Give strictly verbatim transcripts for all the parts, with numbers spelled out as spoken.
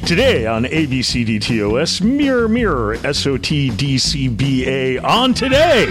Today on A B C D T O S, Mirror Mirror, S O T D C B A on Today.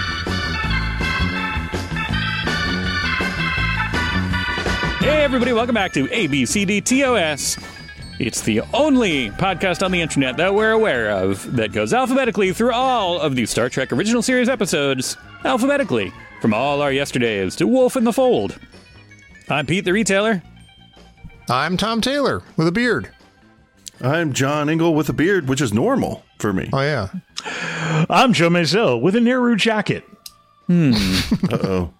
Hey everybody, welcome back to A B C D T O S. It's the only podcast on the internet that we're aware of that goes alphabetically through all of the Star Trek original series episodes, alphabetically, from all our yesterdays to Wolf in the Fold. I'm Pete the Retailer. I'm Tom Taylor with a beard. I'm John Ingle with a beard, which is normal for me. Oh, yeah. I'm Joe Mazel with a Nehru jacket. Hmm. Uh-oh.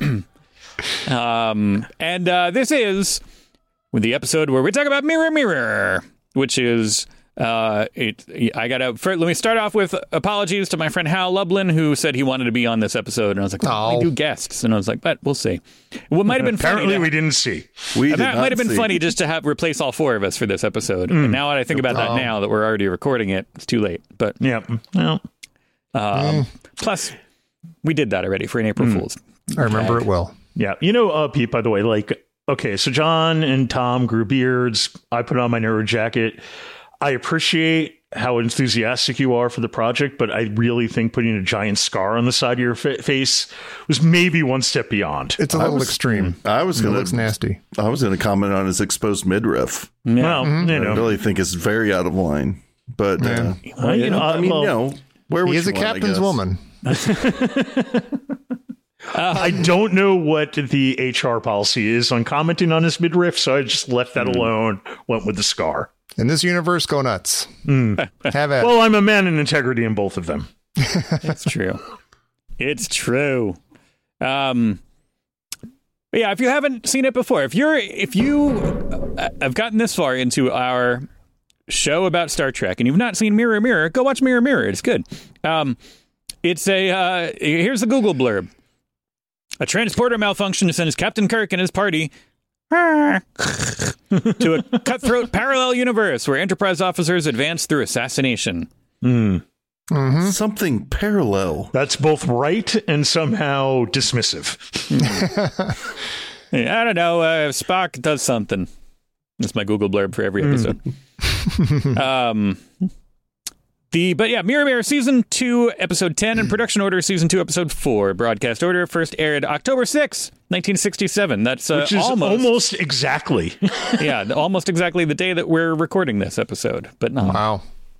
um, and uh, this is the episode where we talk about Mirror Mirror, which is... Uh, it, I gotta, first, let me start off with apologies to my friend Hal Lublin, who said he wanted to be on this episode. And I was like, well, we do guests. And I was like, but we'll see. What might have been Apparently funny. we didn't see. We did That not might have been see. funny just to have replace all four of us for this episode. Mm. And now that I think about that Oh. now that we're already recording it, it's too late. But Yeah. Well, um, plus, we did that already for an April Mm. Fool's. I remember it well. yeah. You know, uh, Pete, by the way, like, okay, so John and Tom grew beards. I put on my Nehru jacket. I appreciate how enthusiastic you are for the project, but I really think putting a giant scar on the side of your fa- face was maybe one step beyond. It's a I little was- extreme. I was It going looks to nasty. I was going to comment on his exposed midriff. Yeah. Well, you I know, really think it's very out of line. But, uh, well, you know, I mean, well, you know, where would He is you a want, I captain's guess? woman. I don't know what the H R policy is on commenting on his midriff, so I just left that alone, went with the scar. In this universe, go nuts. Mm. Have at it. Well, I'm a man in integrity in both of them. It's true. It's true. Um, but yeah, if you haven't seen it before, if you're, if you uh, have gotten this far into our show about Star Trek and you've not seen Mirror Mirror, go watch Mirror Mirror. It's good. Um, it's a, uh, here's the Google blurb. A transporter malfunction sends Captain Kirk and his party to a cutthroat parallel universe where Enterprise officers advance through assassination. Mm. Mhm. Something parallel. That's both right and somehow dismissive. I don't know. Uh, Spock does something. That's my Google blurb for every episode. um, the but yeah, Mirror Mirror season two, episode ten, and production order season two, episode four. Broadcast order first aired October sixth, nineteen sixty-seven. That's uh, Which is almost, almost exactly. yeah, almost exactly the day that we're recording this episode, but not. Wow.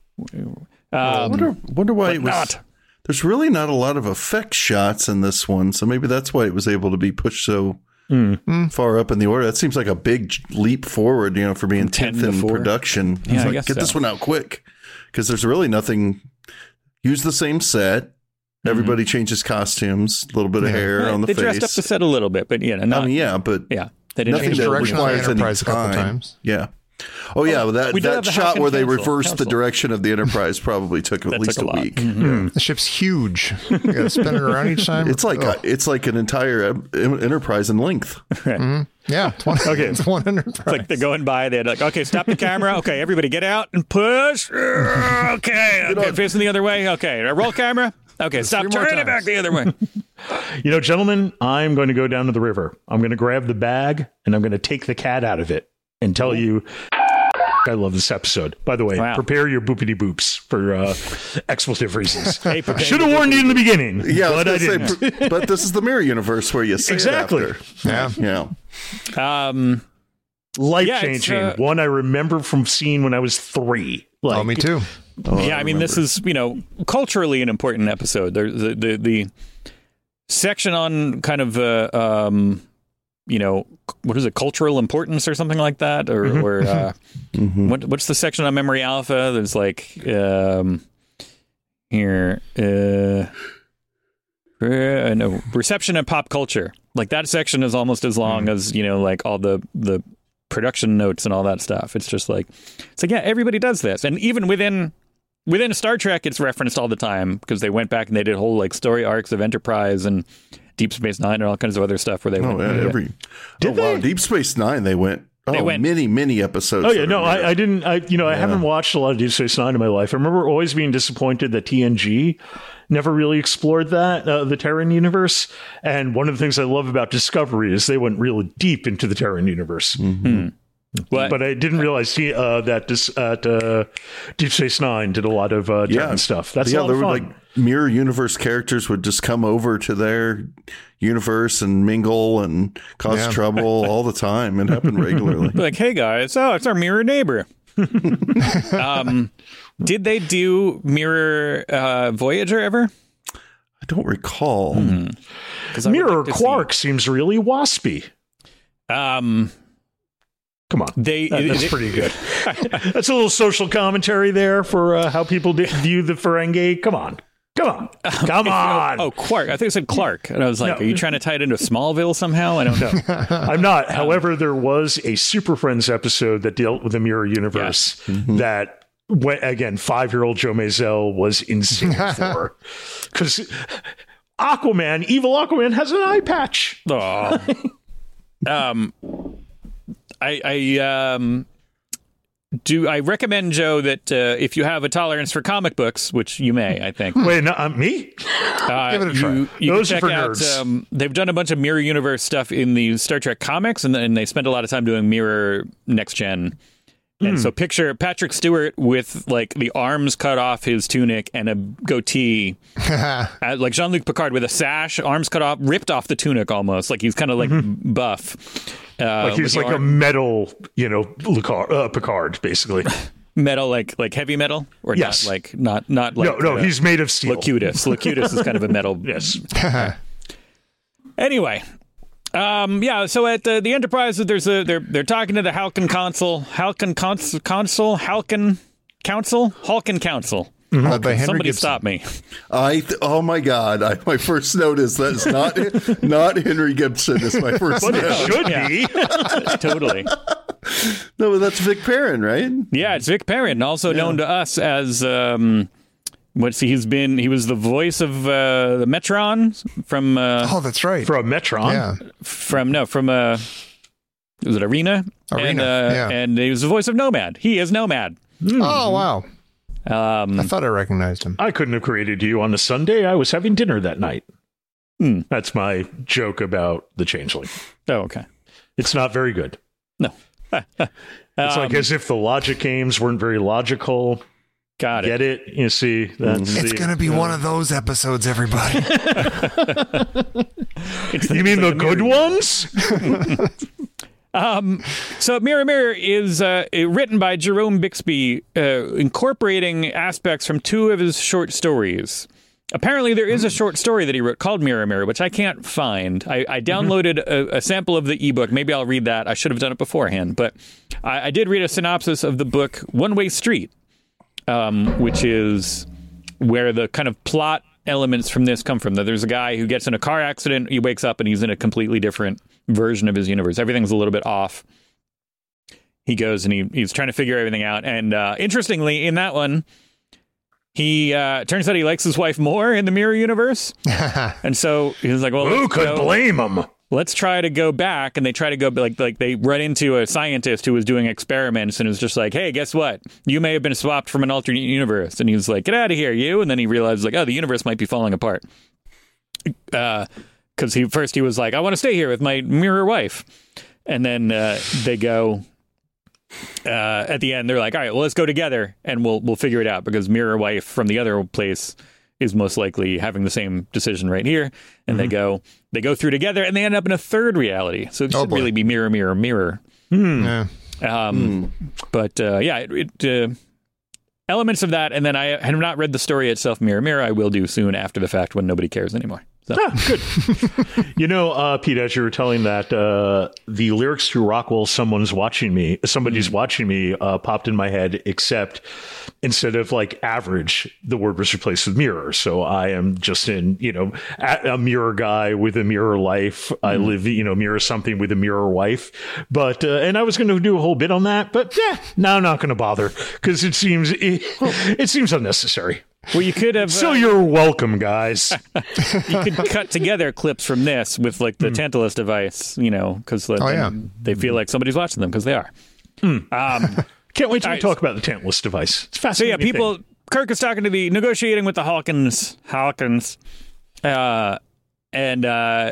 I Um, wonder, wonder why but it was. not. There's really not a lot of effect shots in this one, so maybe that's why it was able to be pushed so Mm. far up in the order. That seems like a big leap forward, you know, for being ten tenth to in four. production. Yeah, It's I like, guess get so. this one out quick, because there's really nothing. Use the same set. Everybody changes costumes, a little bit of hair Right, on the they face. dressed up the set a little bit, but yeah, not, I mean, yeah, but yeah, they didn't nothing change that the direction on the requires any Enterprise a couple time. times. Yeah. Oh yeah, well, that we do have that the shot Hawkins where they Council- reversed Council. the direction of the Enterprise probably took at That least took a a, lot. week. Mhm. The ship's huge. You gotta spin it around each time. It's like Oh. it's like an entire uh, Enterprise in length. Yeah. It's one, Okay. It's one Enterprise. It's like they're going by. They're like, okay, stop the camera. Okay, everybody get out and push. Okay, okay, facing the other way. Okay, roll camera. Okay, stop. three more Turn it back times. the other way. You know, gentlemen, I'm going to go down to the river. I'm going to grab the bag and I'm going to take the cat out of it and tell you I love this episode. By the way, Wow. prepare your boopity boops for uh, expletive reasons. Hey, prepare Should have your warned you in the beginning. Yeah, I but I was gonna didn't. say, pr- but this is the mirror universe where you say Exactly. it after. Yeah. Yeah. Um, Life Yeah, it's, changing. uh, One I remember from seeing when I was three. Like, Oh, me too. Oh, yeah, I, mean, this is you know culturally an important episode. There's the, the the section on kind of uh, um, you know what is it, cultural importance or something like that, or Mhm. or uh, Mhm. what what's the section on Memory Alpha? There's like um, here. Uh, uh, no, reception and pop culture. Like that section is almost as long as you know, like all the the production notes and all that stuff. It's just like it's like yeah, everybody does this, and even within within Star Trek, it's referenced all the time because they went back and they did whole like story arcs of Enterprise and Deep Space Nine and all kinds of other stuff where they Oh, went. yeah, every. Did oh, wow. they? Deep Space Nine, they went. Oh, They went- many, many episodes. Oh yeah, that no, are I, there. I didn't. I you know I Yeah. haven't watched a lot of Deep Space Nine in my life. I remember always being disappointed that T N G never really explored that uh, the Terran universe. And one of the things I love about Discovery is they went really deep into the Terran universe. Mhm. What? But I didn't realize he, uh, that this at uh, Deep Space Nine did a lot of uh, German Yeah. stuff. That's yeah, a lot there of were fun. like mirror universe characters would just come over to their universe and mingle and cause Yeah. trouble all the time. It happened regularly. Like, hey guys, oh, it's our mirror neighbor. um, did they do Mirror uh, Voyager ever? I don't recall. Hmm. 'Cause I would Mirror like to see- Quark seems really waspy. Um, Come on. they That- that's it- pretty good. That's a little social commentary there for uh, how people di- view the Ferengi. Come on. Come on. Come on. Oh, Quark. I think it said Clark. And I was like, No. are you trying to tie it into Smallville somehow? I don't know. I'm not. However, there was a Super Friends episode that dealt with the mirror universe that, went, again, five-year-old Joe Mazel was insane for. Because Aquaman, evil Aquaman, has an eye patch. Oh. um, I, I um, do. I recommend, Joe, that uh, if you have a tolerance for comic books, which you may, I think, Wait, no, uh, me? uh, Give it a try. you, you Those are can check for out. nerds. Um, they've done a bunch of Mirror Universe stuff in the Star Trek comics, and, and they spend a lot of time doing Mirror Next Gen. And so picture Patrick Stewart with like the arms cut off his tunic and a goatee, uh, like Jean-Luc Picard with a sash, arms cut off, ripped off the tunic almost, like he's kind of like buff. Uh, Like he's with like the a arm- metal, you know, Lucard, uh, Picard, basically. metal, like like heavy metal, or Yes. not like not not like no, no, uh, he's made of steel. Locutus. Locutus is kind of a metal. Yes. Anyway, um, yeah. So at the, the Enterprise, there's a they're they're talking to the Halkin Council, Halkin Cons- Council, Halkin Council, Halkin Council. Led by Henry Somebody Gibson. stop me. I th- oh my god! I, my first note is that it's not not Henry Gibson. Is my first But note. it should Yeah. be. Totally. No, but that's Vic Perrin, right? Yeah, it's Vic Perrin, also known to us as um, what's he, he's been. He was the voice of uh, the Metron from uh, Oh, that's right. For a Metron. Yeah. from no from uh, was it Arena? Arena, And, uh, yeah. and he was the voice of Nomad. He is Nomad. Oh, wow. Um, I thought I recognized him. I couldn't have created you on a Sunday. I was having dinner that night. Hmm. That's my joke about the Changeling. oh, okay. It's not very good. No. It's like as if the logic games weren't very logical. Got it. Get it? You see, that's It's the- going to be one of those episodes, everybody. It's You mean the good ones? Um, so Mirror Mirror is uh, written by Jerome Bixby, uh, incorporating aspects from two of his short stories. Apparently, there is a short story that he wrote called Mirror Mirror, which I can't find. I, I downloaded a, a sample of the ebook. Maybe I'll read that. I should have done it beforehand, but I, I did read a synopsis of the book One Way Street, um, which is where the kind of plot elements from this come from. That there's a guy who gets in a car accident, he wakes up and he's in a completely different version of his universe. Everything's a little bit off. He goes and he, he's trying to figure everything out. And uh, interestingly, in that one, he uh, turns out he likes his wife more in the mirror universe. And so he was like, well, Who let's could go- blame him? let's try to go back. And they try to go like like they run into a scientist who was doing experiments and was just like, hey, guess what? You may have been swapped from an alternate universe. And he was like, get out of here, you. And then he realized like, oh, the universe might be falling apart. Uh, because he first he was like, I want to stay here with my mirror wife. And then uh, they go uh, at the end, they're like, all right, well, let's go together and we'll we'll figure it out because mirror wife from the other place is most likely having the same decision right here. And they go they go through together and they end up in a third reality. So it should Oh, boy. really be mirror, mirror, mirror. Yeah. Um, But uh, yeah, it, it uh, elements of that. And then I have not read the story itself, Mirror, Mirror. I will do soon after the fact when nobody cares anymore. So. Ah, good. You know, uh, Pete, as you were telling that, uh, the lyrics to Rockwell, Someone's Watching Me, Somebody's Watching Me, uh, popped in my head, except instead of like average, the word was replaced with mirror. So I am just in, you know, a, a mirror guy with a mirror life. I live, you know, mirror something with a mirror wife. But, uh, and I was going to do a whole bit on that, but yeah, no, I'm not going to bother because it seems, it, it seems unnecessary. Well, you could have. So uh, you're welcome, guys. you could cut together clips from this with like the Tantalus device, you know, because Oh, yeah. they feel like somebody's watching them because they are. Um, Can't wait till we All right. talk about the Tantalus device. It's so fascinating. yeah, people. Kirk is talking to the negotiating with the Hawkins, Hawkins, uh, and uh,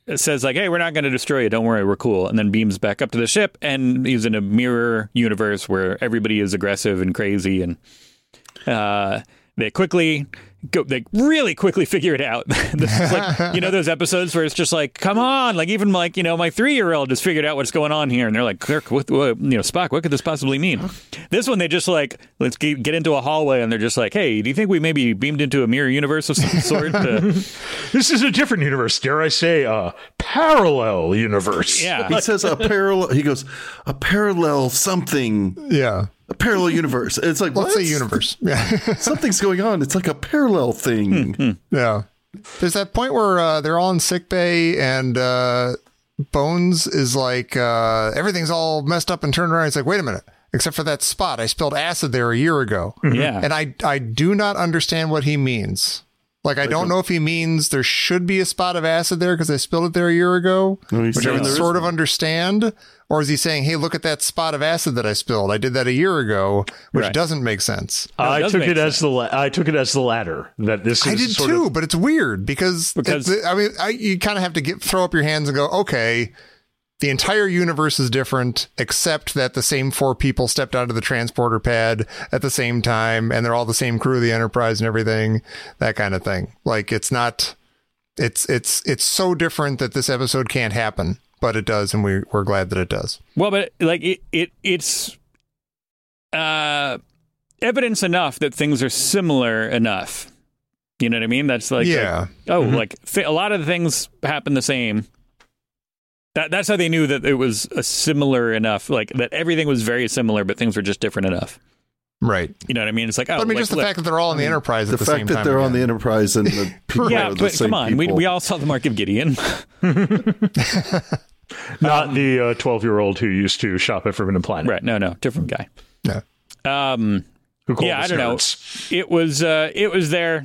says like, "Hey, we're not going to destroy you. Don't worry, we're cool." And then beams back up to the ship, and he's in a mirror universe where everybody is aggressive and crazy, and uh, they quickly. Go, they really quickly figure it out. This is like, you know, those episodes where it's just like, come on, like even like, you know, my three-year-old has figured out what's going on here, and they're like, Kirk, what, what, you know, Spock, what could this possibly mean? This one, they just like, let's get, get into a hallway, and they're just like, hey, do you think we maybe beamed into a mirror universe of some sort? Uh, This is a different universe, dare I say, a parallel universe. yeah, He says a parallel. He goes a parallel something. Yeah. A parallel universe. It's like Let's what? say universe. Yeah. Something's going on. It's like a parallel thing. Yeah. There's that point where uh, they're all in sick bay and uh, Bones is like, uh, everything's all messed up and turned around. It's like, wait a minute. Except for that spot. I spilled acid there a year ago. yeah. And I, I do not understand what he means. Like, I don't know if he means there should be a spot of acid there because I spilled it there a year ago, No, he's which I saying would there sort is- of understand. Or is he saying, hey, look at that spot of acid that I spilled? I did that a year ago, which Right. doesn't make sense. No, it I does took make it as sense. the la- I took it as the latter. That this is I did sort too, of but it's weird because, Because- it's, I mean, I, you kind of have to get throw up your hands and go, okay, the entire universe is different, except that the same four people stepped out of the transporter pad at the same time, and they're all the same crew of the Enterprise and everything, that kind of thing. Like, it's not, it's it's it's so different that this episode can't happen, but it does, and we we're glad that it does. Well, but like it, it it's uh, evidence enough that things are similar enough. You know what I mean? That's like, Yeah. like, oh, like th- a lot of the things happen the same. That that's how they knew that it was a similar enough, like that everything was very similar, but things were just different enough. Right. You know what I mean? It's like, oh, But I mean, like, just the look, fact that they're all in the Enterprise The at the same fact time. that they're on the again. Enterprise and the people yeah, are the but same come on, we people. we all saw the Mark of Gideon. not the twelve-year-old who used to shop at Forbidden Planet. Right? No, no, different guy. Yeah. Um, Who called yeah, I us don't know. nerds. It was uh, it was there.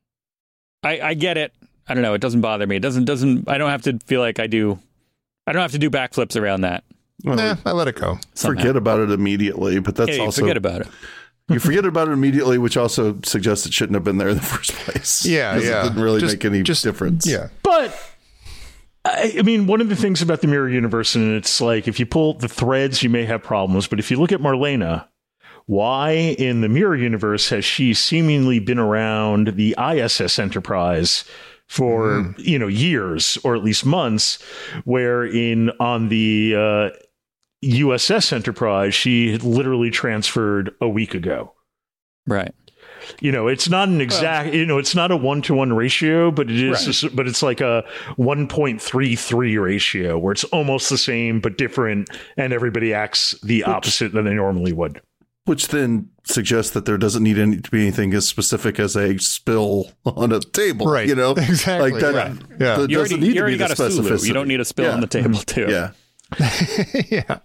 I I get it. I don't know. It doesn't bother me. It doesn't doesn't. I don't have to feel like I do. I don't have to do backflips around that. Well, Nah, I let it go. somehow. forget about it immediately, but that's Yeah, you also forget about it. you forget about it immediately, which also suggests it shouldn't have been there in the first place. Yeah, 'Cause yeah. It didn't really Just- make any just- difference. Yeah. But I, I mean, one of the things about the mirror universe, and it's like if you pull the threads, you may have problems. But if you look at Marlena, why in the mirror universe has she seemingly been around the I S S Enterprise for you know years or at least months, where in on the uh, U S S Enterprise she had literally transferred a week ago. Right. You know, it's not an exact, you know, it's not a one to one ratio, but it is, but it's like a one point three three ratio where it's almost the same, but different. And everybody acts the opposite than they normally would. Which then suggests that there doesn't need any, to be anything as specific as a spill on a table, Right. You know, Exactly. like that. Right. Yeah. that You doesn't already, need you to already be the got a Sulu. specificity. You don't need a spill Yeah. on the table, too. Yeah, Yeah.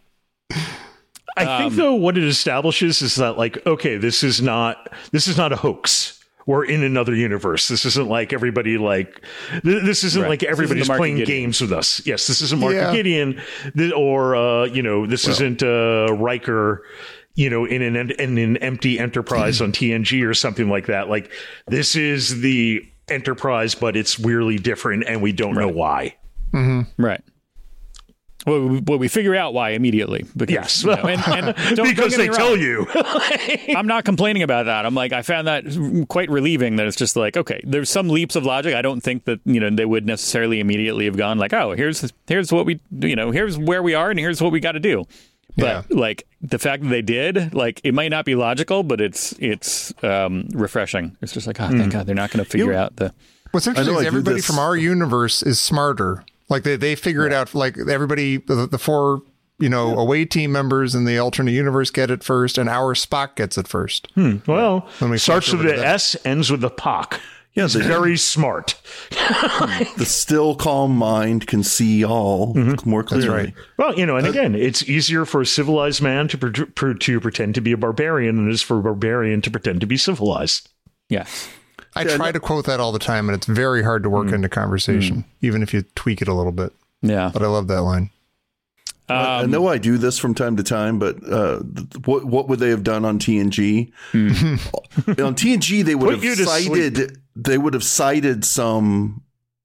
I think though what it establishes is that like, okay, this is not, this is not a hoax. We're in another universe. This isn't like everybody like, th- this isn't Right. like This isn't everybody's the Mark playing and Gideon. games with us. Yes, this isn't Mark Yeah. and Gideon th- or, uh, you know, this isn't uh, Riker, you know, in an, in an empty Enterprise on T N G or something like that. Like this is the Enterprise, but it's weirdly different and we don't know why. Right. Well, we, well, we figure out why immediately. Because, Yes. you know, and, and don't, because don't they get me tell wrong. you. I'm not complaining about that. I'm like, I found that quite relieving that it's just like, okay, there's some leaps of logic. I don't think that, you know, they would necessarily immediately have gone like, oh, here's, here's what we, you know, here's where we are and here's what we got to do. But Yeah. like the fact that they did, like it might not be logical, but it's, it's um, refreshing. It's just like, oh, thank God they're not going to figure You- out the, What's interesting know is I do everybody this- from our universe is smarter. Like they, they figure it out. Like everybody, the, the four, you know, away team members in the alternate universe get it first, and our Spock gets it first. Well, When we starts flash with over the to that. S, ends with the P O C. Yeah, It's they- very smart. the still calm mind can see all more clearly. That's right. Well, you know, and again, it's easier for a civilized man to pre- pre- to pretend to be a barbarian than it is for a barbarian to pretend to be civilized. yes. I try to quote that all the time, and it's very hard to work into conversation, even if you tweak it a little bit. Yeah. But I love that line. I know I do this from time to time, but uh, th- what what would they have done on T N G? on T N G, they would Put you have to cited they would have cited some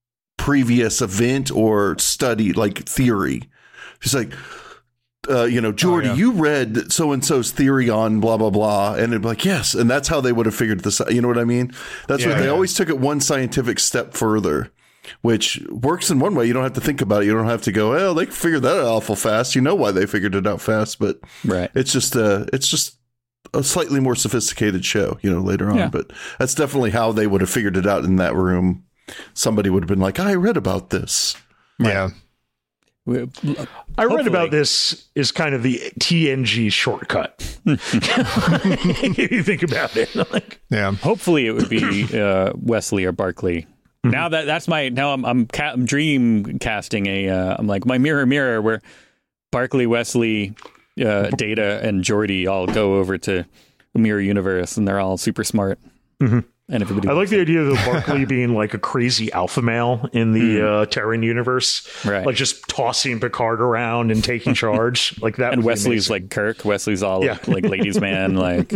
previous event or study, like theory. She's like, uh, you know, Geordi, oh, yeah. you read so-and-so's theory on blah, blah, blah. And it'd be like, yes. And that's how they would have figured this out. You know what I mean? That's yeah, what they yeah. always took it one scientific step further, which works in one way. You don't have to think about it. You don't have to go, well, they figured that out awful fast. You know why they figured it out fast, but right. it's just, uh, it's just a slightly more sophisticated show, you know, later on. Yeah. But that's definitely how they would have figured it out in that room. Somebody would have been like, I read about this. Right. Yeah. I read about this is kind of the T N G shortcut. If you think about it, like, yeah. Hopefully, it would be uh, Wesley or Barkley. Mm-hmm. Now that that's my now I'm I'm, ca- I'm dream casting a uh, I'm like my mirror mirror where Barkley, Wesley, uh, Data, and Geordi all go over to the mirror universe, and they're all super smart. Mm-hmm. And everybody I like the idea of Barkley being like a crazy alpha male in the mm. uh, Terran universe, right. like just tossing Picard around and taking charge like that. And Wesley's like Kirk. Wesley's all yeah. like ladies' man. Like,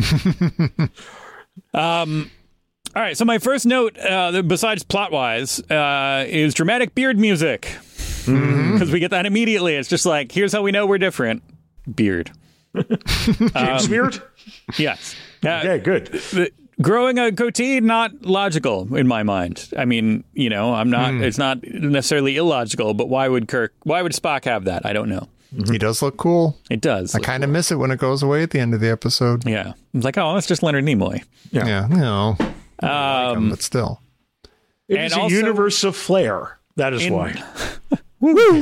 um, all right. So my first note, uh, besides plot wise, uh, is dramatic beard music because mm-hmm. we get that immediately. It's just like, here's how we know we're different. Beard. James um, Beard. Yes. Uh, okay. Good. The, Growing a goatee, not logical in my mind. I mean, you know, I'm not, mm. it's not necessarily illogical, but why would Kirk, why would Spock have that? I don't know. He does look cool. It does. I kind of cool. miss it when it goes away at the end of the episode. Yeah. I'm like, oh, that's just Leonard Nimoy. Yeah. Yeah. No. Um, like him, but still. It is a also, universe of flair. That is in, why. Woo!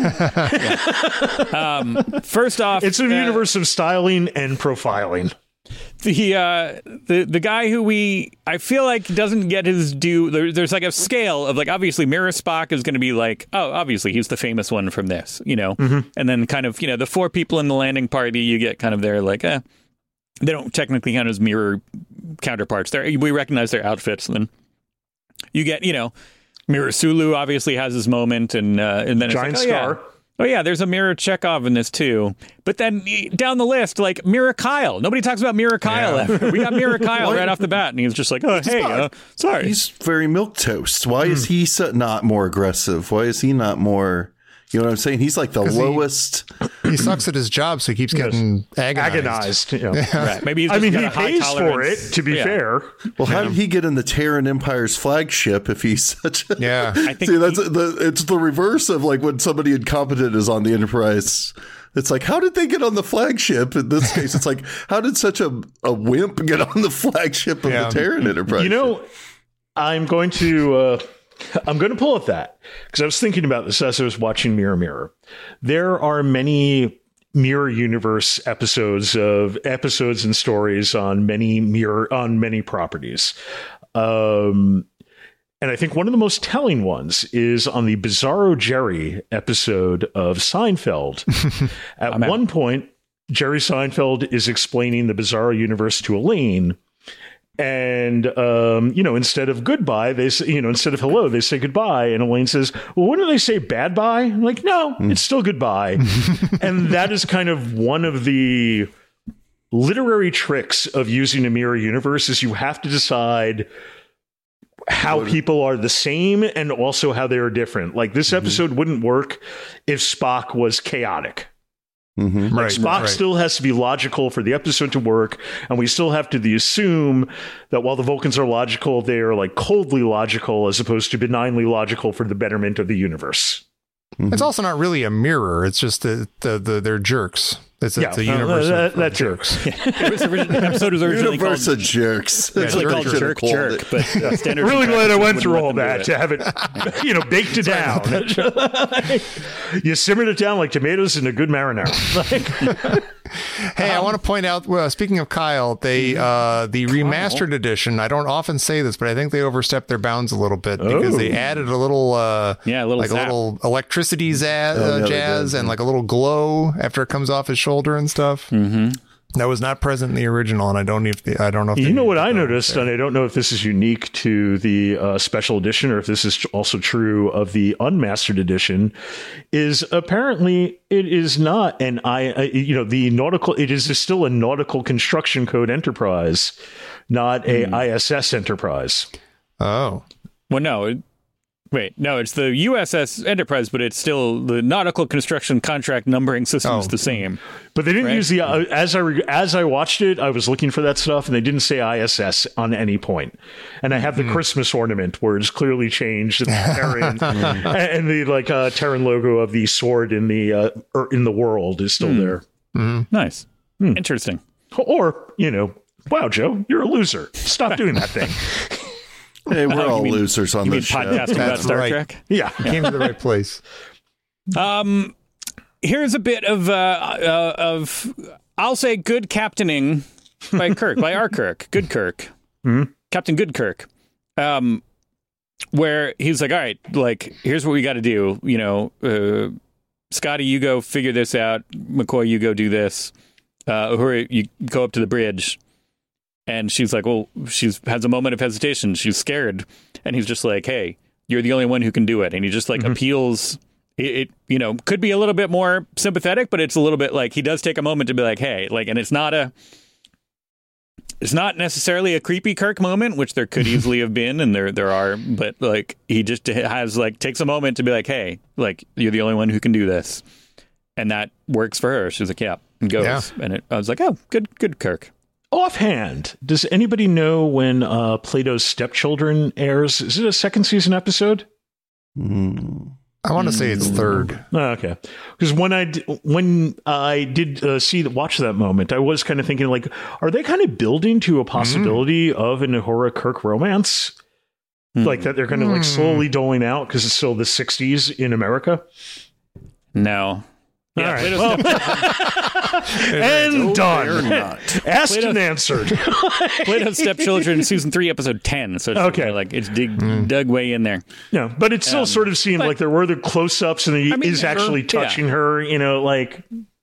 um, first off, it's a uh, universe of styling and profiling. The uh, the the guy who we I feel like doesn't get his due. There, there's like a scale of like obviously Mirror Spock is going to be like, oh, obviously he's the famous one from this, you know, mm-hmm. and then kind of, you know, the four people in the landing party, you get kind of their like, eh, they don't technically count as mirror counterparts. There we recognize their outfits, and then you get, you know, Mirror Sulu obviously has his moment, and uh, and then Giant it's like, oh, Scar. Yeah. Oh, yeah, there's a Mirror Chekhov in this, too. But then down the list, like, Mirror Kyle. Nobody talks about Mirror Kyle yeah. ever. We got Mirror Kyle right off the bat, and he was just like, oh, hey, uh, sorry. He's very milquetoast. Why mm. is he so, not more aggressive? Why is he not more... You know what I'm saying? He's like the lowest. He, he sucks at his job, so he keeps getting agonized. agonized you know. yeah. Right. Maybe he's I mean, got he a high pays tolerance. for it, to be yeah. fair. Well, how yeah. did he get in the Terran Empire's flagship if he's such a... Yeah. I think See, that's he, the, it's the reverse of like when somebody incompetent is on the Enterprise. It's like, how did they get on the flagship? In this case, it's like, how did such a, a wimp get on the flagship of yeah. the Terran Enterprise? You know, I'm going to... Uh, I'm going to pull at that because I was thinking about this as I was watching Mirror Mirror. There are many Mirror Universe episodes of episodes and stories on many mirror on many properties. Um, and I think one of the most telling ones is on the Bizarro Jerry episode of Seinfeld. At I'm one out. point, Jerry Seinfeld is explaining the Bizarro Universe to Elaine. And, um, you know, instead of goodbye, they say, you know, instead of hello, they say goodbye. And Elaine says, well, wouldn't they say bad bye? I'm like, no, mm. it's still goodbye. And that is kind of one of the literary tricks of using a mirror universe is you have to decide how people are the same and also how they are different. Like this episode mm-hmm. wouldn't work if Spock was chaotic. Mm-hmm. Like right, Spock right. still has to be logical for the episode to work, and we still have to the assume that while the Vulcans are logical, they are like coldly logical as opposed to benignly logical for the betterment of the universe. Mm-hmm. It's also not really a mirror. It's just the the, the they're jerks. It's, yeah, it's a universe. Uh, that, of, that of jerks. It was originally, the episode was originally universe called of jerks. Yeah, originally jerk, called jerk, Jerk Jerk, jerk but uh, standard. Really glad I went through all that to have it, you know, baked it down. You simmered it down like tomatoes in a good marinara. Like, hey, um, I want to point out. Well, speaking of Kyle, they uh, the remastered edition. I don't often say this, but I think they overstepped their bounds a little bit because oh. they added a little, uh, yeah, a little like zap. a little electricity zaz, oh, uh, yeah, jazz, and like a little glow after it comes off his shoulder and stuff. Mm-hmm. That was not present in the original, and I don't if the, I don't know if you know what I noticed, and I don't know if this is unique to the uh, special edition or if this is also true of the unmastered edition. Is apparently it is not an I, uh, you know, the nautical. It is still a nautical construction code Enterprise, not a mm. I S S Enterprise. Oh, well, no. It, Wait, no, it's the U S S Enterprise, but it's still the nautical construction contract numbering system is Oh. the same. But they didn't Right. use the uh, as I re- as I watched it, I was looking for that stuff, and they didn't say I S S on any point. And I have the Christmas ornament where it's clearly changed, and the Terran and the like uh, Terran logo of the sword in the uh, or in the world is still there. Nice. Interesting. Or you know, wow, Joe, you're a loser. Stop doing that thing. Hey, we're all mean- losers on You mean this show. podcasting about That's Star right. Trek? Yeah. Came to the right place. Um, here's a bit of uh, uh of I'll say good captaining by Kirk, by our Kirk, good Kirk, Mhm. Captain Good Kirk, um, where he's like, all right, like here's what we got to do, you know, uh, Scotty, you go figure this out, McCoy, you go do this, uh, Uhura, you go up to the bridge. And she's like, well, she's has a moment of hesitation. She's scared. And he's just like, hey, you're the only one who can do it. And he just like appeals. It, it, you know, could be a little bit more sympathetic, but it's a little bit like he does take a moment to be like, hey, like, and it's not a, it's not necessarily a creepy Kirk moment, which there could easily have been. And there, there are, but like, he just has like, takes a moment to be like, hey, like, you're the only one who can do this. And that works for her. She's like, yeah, and goes. Yeah. And it, I was like, oh, good, good Kirk. Offhand, does anybody know when uh, Plato's Stepchildren airs? Is it a second season episode? Mm. I want to say it's third. Oh, okay, because when I d- when I did uh, see the, watch that moment, I was kind of thinking like, are they kind of building to a possibility of an Uhura Kirk romance, like that they're kind of like slowly doling out because it's still the sixties in America? No. Yeah, All right. Plato's Well, and They're done. not. Asked Plato's- and answered. Plato's Stepchildren, season three, episode ten. So it's Okay. okay. like it's dig, dug way in there. Yeah, but it still Um, sort of seemed but- like there were the close-ups and he I mean, is actually sure, yeah. touching her. You know, like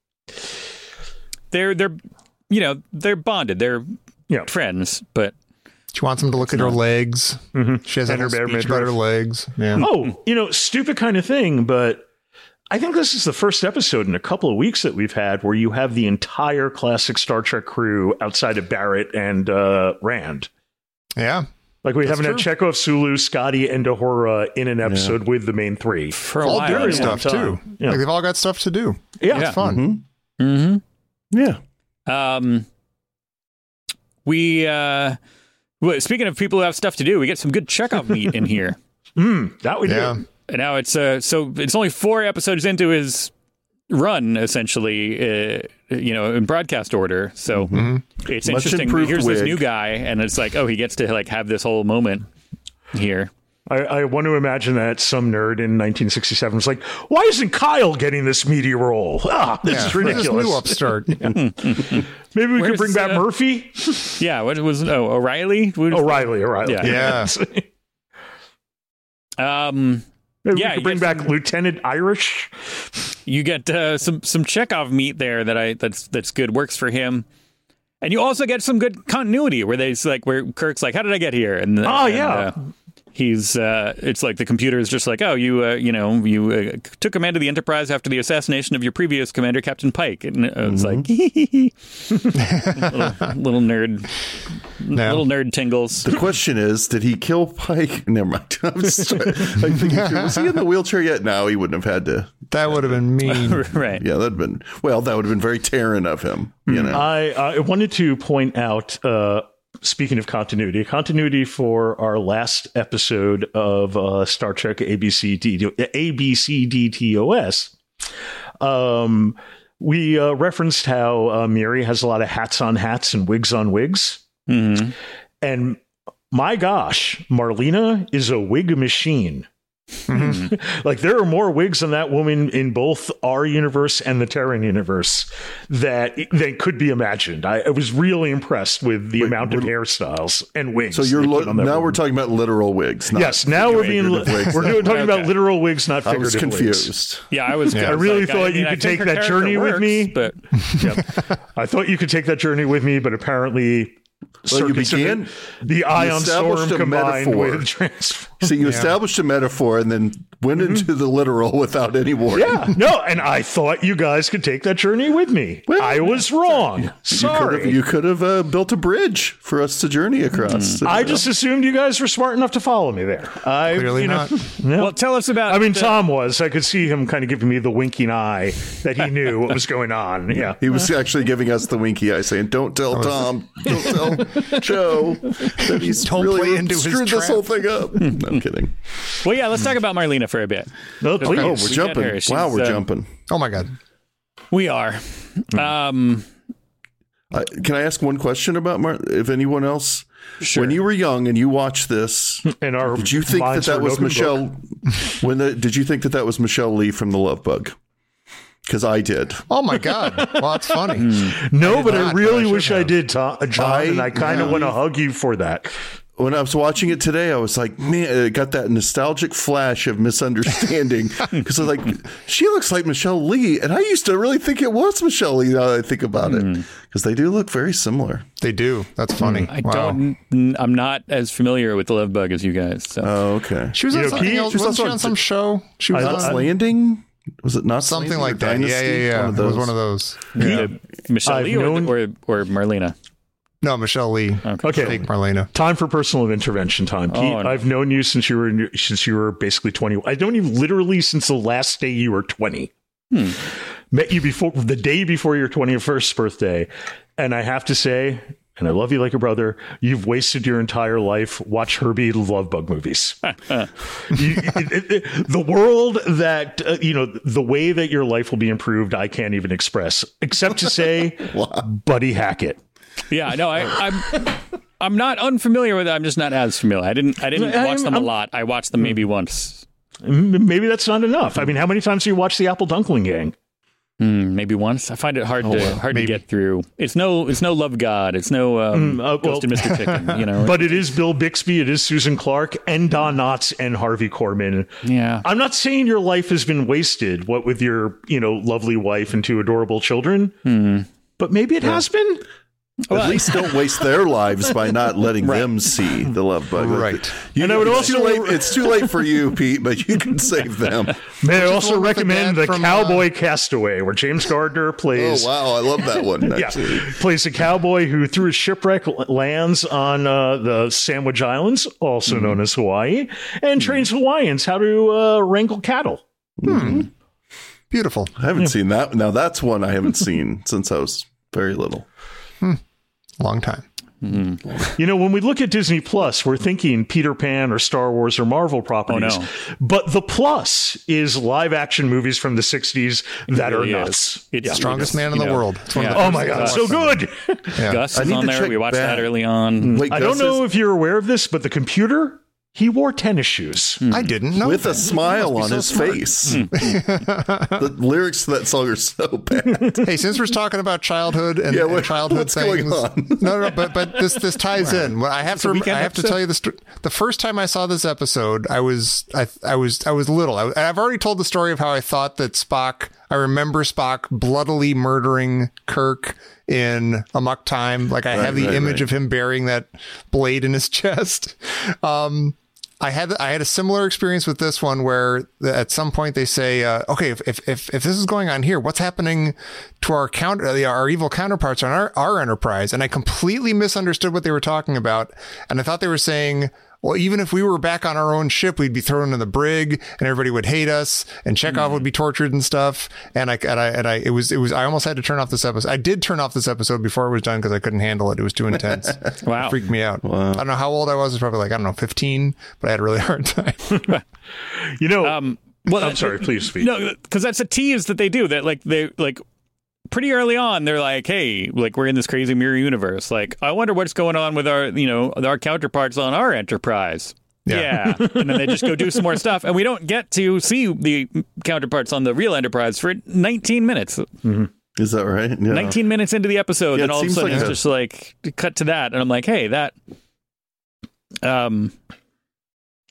They're they're you know they're bonded. They're Yeah. friends, but She wants him to look at her legs. She has And a her bare speech about her midriff. legs. Yeah. oh, you know, stupid kind of thing, but I think this is the first episode in a couple of weeks that we've had where you have the entire classic Star Trek crew outside of Barrett and uh, Rand. Yeah. Like we That's haven't had Chekhov, Sulu, Scotty, and Uhura in an episode with the main three. for a All while. doing very long stuff too. time. Yeah. Like they've all got stuff to do. Yeah, It's fun. Mm-hmm. Yeah. Um, we uh, well, speaking of people who have stuff to do, we get some good Chekhov meat in here. Mm, that we Yeah. do. And now it's uh, so it's only four episodes into his run, essentially, uh, you know, in broadcast order. So it's Much interesting. improved Here's this wig. new guy, and it's like, oh, he gets to like have this whole moment here. I, I want to imagine that some nerd in nineteen sixty-seven was like, why isn't Kyle getting this meaty role? Ah, this Yeah. is Who's ridiculous. This new upstart. Maybe we could Where's, bring back uh, Murphy. Yeah, what was oh O'Reilly? What- O'Reilly, O'Reilly. Yeah. Yeah. Um, Maybe Yeah, we you could bring get back Lieutenant Irish. you get uh, some some Chekhov meat there that I that's that's good, works for him. And you also get some good continuity where there's like where Kirk's like, how did I get here? And Oh, and, yeah. uh, he's uh, it's like the computer is just like, oh, you uh, you know you uh, took command of the Enterprise after the assassination of your previous commander, Captain Pike. And uh, it's like little, little nerd, No. little nerd tingles. The question is, did he kill Pike? Never mind. I'm just trying, I'm thinking, was he in the wheelchair yet? No, he wouldn't have had to. That would have been mean. Right. Yeah, that'd been well. That would have been very Terran of him. You know. I, I wanted to point out, uh, speaking of continuity, continuity for our last episode of uh, Star Trek A B C D A B C D T O S. Um, we uh, referenced how uh, Miri has a lot of hats on hats and wigs on wigs. Mhm. And my gosh, Marlena is a wig machine. Like there are more wigs on that woman in both our universe and the Terran universe that that could be imagined. I, I was really impressed with the Wait, amount of we're- hairstyles and wigs. So you're they lo- put on that now we're woman. talking about literal wigs. Not Yes, now we're being figurative wigs. we're doing, talking about Okay. literal wigs, not I was figurative wigs. confused. Yeah, I was. Yeah. I, I was really like, thought mean, you I could think take her that character journey with works, me. but Yep. I thought you could take that journey with me, but apparently, Well, you circumcision- began- the Ion established Storm a combined metaphor. with trans- So you established a metaphor and then went Mm-hmm. into the literal without any warning. Yeah, no, and I thought you guys could take that journey with me. Well, I was wrong. You could Sorry. have, you could have uh, built a bridge for us to journey across. I just assumed you guys were smart enough to follow me there. I, Clearly you know, not. yeah. Well, tell us about. I mean, the- Tom was. I could see him kind of giving me the winking eye that he knew what was going on. Yeah. He was actually giving us the winky eye, saying, "Don't tell Tom, don't tell Joe that he's Don't really play into his screwed this trap." whole thing up." No, I'm kidding. Well, yeah, let's talk about Marlena for a bit. No, please. Oh, we're We get jumping! her. She's, Wow, we're uh, jumping. Oh my god. We are. Um, Uh, can I ask one question about Mar- if anyone else? Sure. When you were young and you watched this, And our did you think that minds that were was open Michelle? book. When the, did you think that that was Michelle Lee from The Love Bug? Because I did. Oh my god. Well, that's funny. No, I did but not, I but really I should wish I have. did, Tom, John, I- and I kind of yeah. want to hug you for that. When I was watching it today, I was like, man, I got that nostalgic flash of misunderstanding because I was like, she looks like Michelle Lee. And I used to really think it was Michelle Lee now that I think about it because they do look very similar. They do. That's funny. I wow. don't. n- I'm not as familiar with the Love Bug as you guys. So. Oh, okay. She was You on know, something Pete- else. she was Wasn't she also- on some show? She was I- Knots on Landing? Was it not something like that. Yeah, yeah, yeah. It was one of those. Uh, Michelle I've Lee or, known- or or Marlena. No, Michelle Lee. Okay. Fake Marlena. Time for personal intervention time. Pete, Oh, no. I've known you since you were in, since you were basically twenty. I've known you literally since the last day you were twenty. Hmm. Met you before the day before your twenty-first birthday. And I have to say, and I love you like a brother, you've wasted your entire life. Watch Herbie Love Bug movies. you, it, it, it, the world that, uh, you know, the way that your life will be improved, I can't even express, except to say, Buddy Hackett. Yeah, no, I, I'm. I'm not unfamiliar with it. I'm just not as familiar. I didn't. I didn't I'm- watch them a I'm- lot. I watched them maybe once. M- Maybe that's not enough. I mean, how many times do you watch the Apple Dunkling Gang? Hmm, maybe once. I find it hard to hard maybe. to get through. It's no. It's no Love God. It's no um, Mm, uh, Ghost of well- Mister Chicken. You know. But it is Bill Bixby, it is Susan Clark, and Don Knotts and Harvey Korman. yeah. I'm not saying your life has been wasted, what with your, you know, lovely wife and two adorable children, but maybe it has been. At least don't waste their lives by not letting them see the Love Bug. Right. You, And I would it's also- too late, it's too late for you, Pete, but you can save them. May I the also one with the recommend dad the, from, Cowboy Castaway, where James Gardner Oh plays. wow, I love that one. Yeah, Actually. plays a cowboy who, through his shipwreck, l- lands on uh, the Sandwich Islands, also known as Hawaii, and trains Hawaiians how to uh, wrangle cattle. Beautiful. I haven't seen that. Now that's one I haven't seen since I was very little. Long time. You know, when we look at Disney Plus, we're thinking Peter Pan or Star Wars or Marvel properties. Oh, no. But the plus is live action movies from the sixties that really are is. nuts. It's Yeah. Strongest man in you the know, world. It's one of yeah. the Oh first my things I God, so watched good. Yeah. Gus I is need on to there. check We watched back. that early on. Wait, I don't Gus know is- if you're aware of this, but the computer, he wore tennis shoes. I didn't know with that. a smile You on must his be so smart. face. The lyrics to that song are so bad. Hey, since we're talking about childhood and, Yeah, and what- childhood what's things, going on? no, no, but but this this ties in. Well, I have to a rem- weekend I have to episode? tell you the sto- the first time I saw this episode, I was I I was I was little. I, I've already told the story of how I thought that Spock. I remember Spock bloodily murdering Kirk in Amok Time. Like I Right, have the right, image right. of him bearing that blade in his chest. Um, I had I had a similar experience with this one where the, at some point they say, uh, okay, if, if if if this is going on here, what's happening to our counter uh, our evil counterparts on our our Enterprise? And I completely misunderstood what they were talking about, and I thought they were saying, well, even if we were back on our own ship, we'd be thrown in the brig, and everybody would hate us, and Chekhov would be tortured and stuff. And I and I and I it was it was I almost had to turn off this episode. I did turn off this episode before it was done because I couldn't handle it. It was too intense. Wow. It freaked me out. I don't know how old I was. It was probably like I don't know, fifteen, but I had a really hard time. You know, Um, well, I'm sorry, please speak. No, because that's a tease that they do. That like they like pretty early on. They're like, hey, like we're in this crazy mirror universe. Like, I wonder what's going on with our, you know, our counterparts on our Enterprise. Yeah. Yeah. And then they just go do some more stuff, and we don't get to see the counterparts on the real Enterprise for nineteen minutes. Is that right? Yeah. nineteen minutes into the episode, Yeah, and it all of a seems sudden like it's a- just like cut to that, and I'm like, hey, that. Um.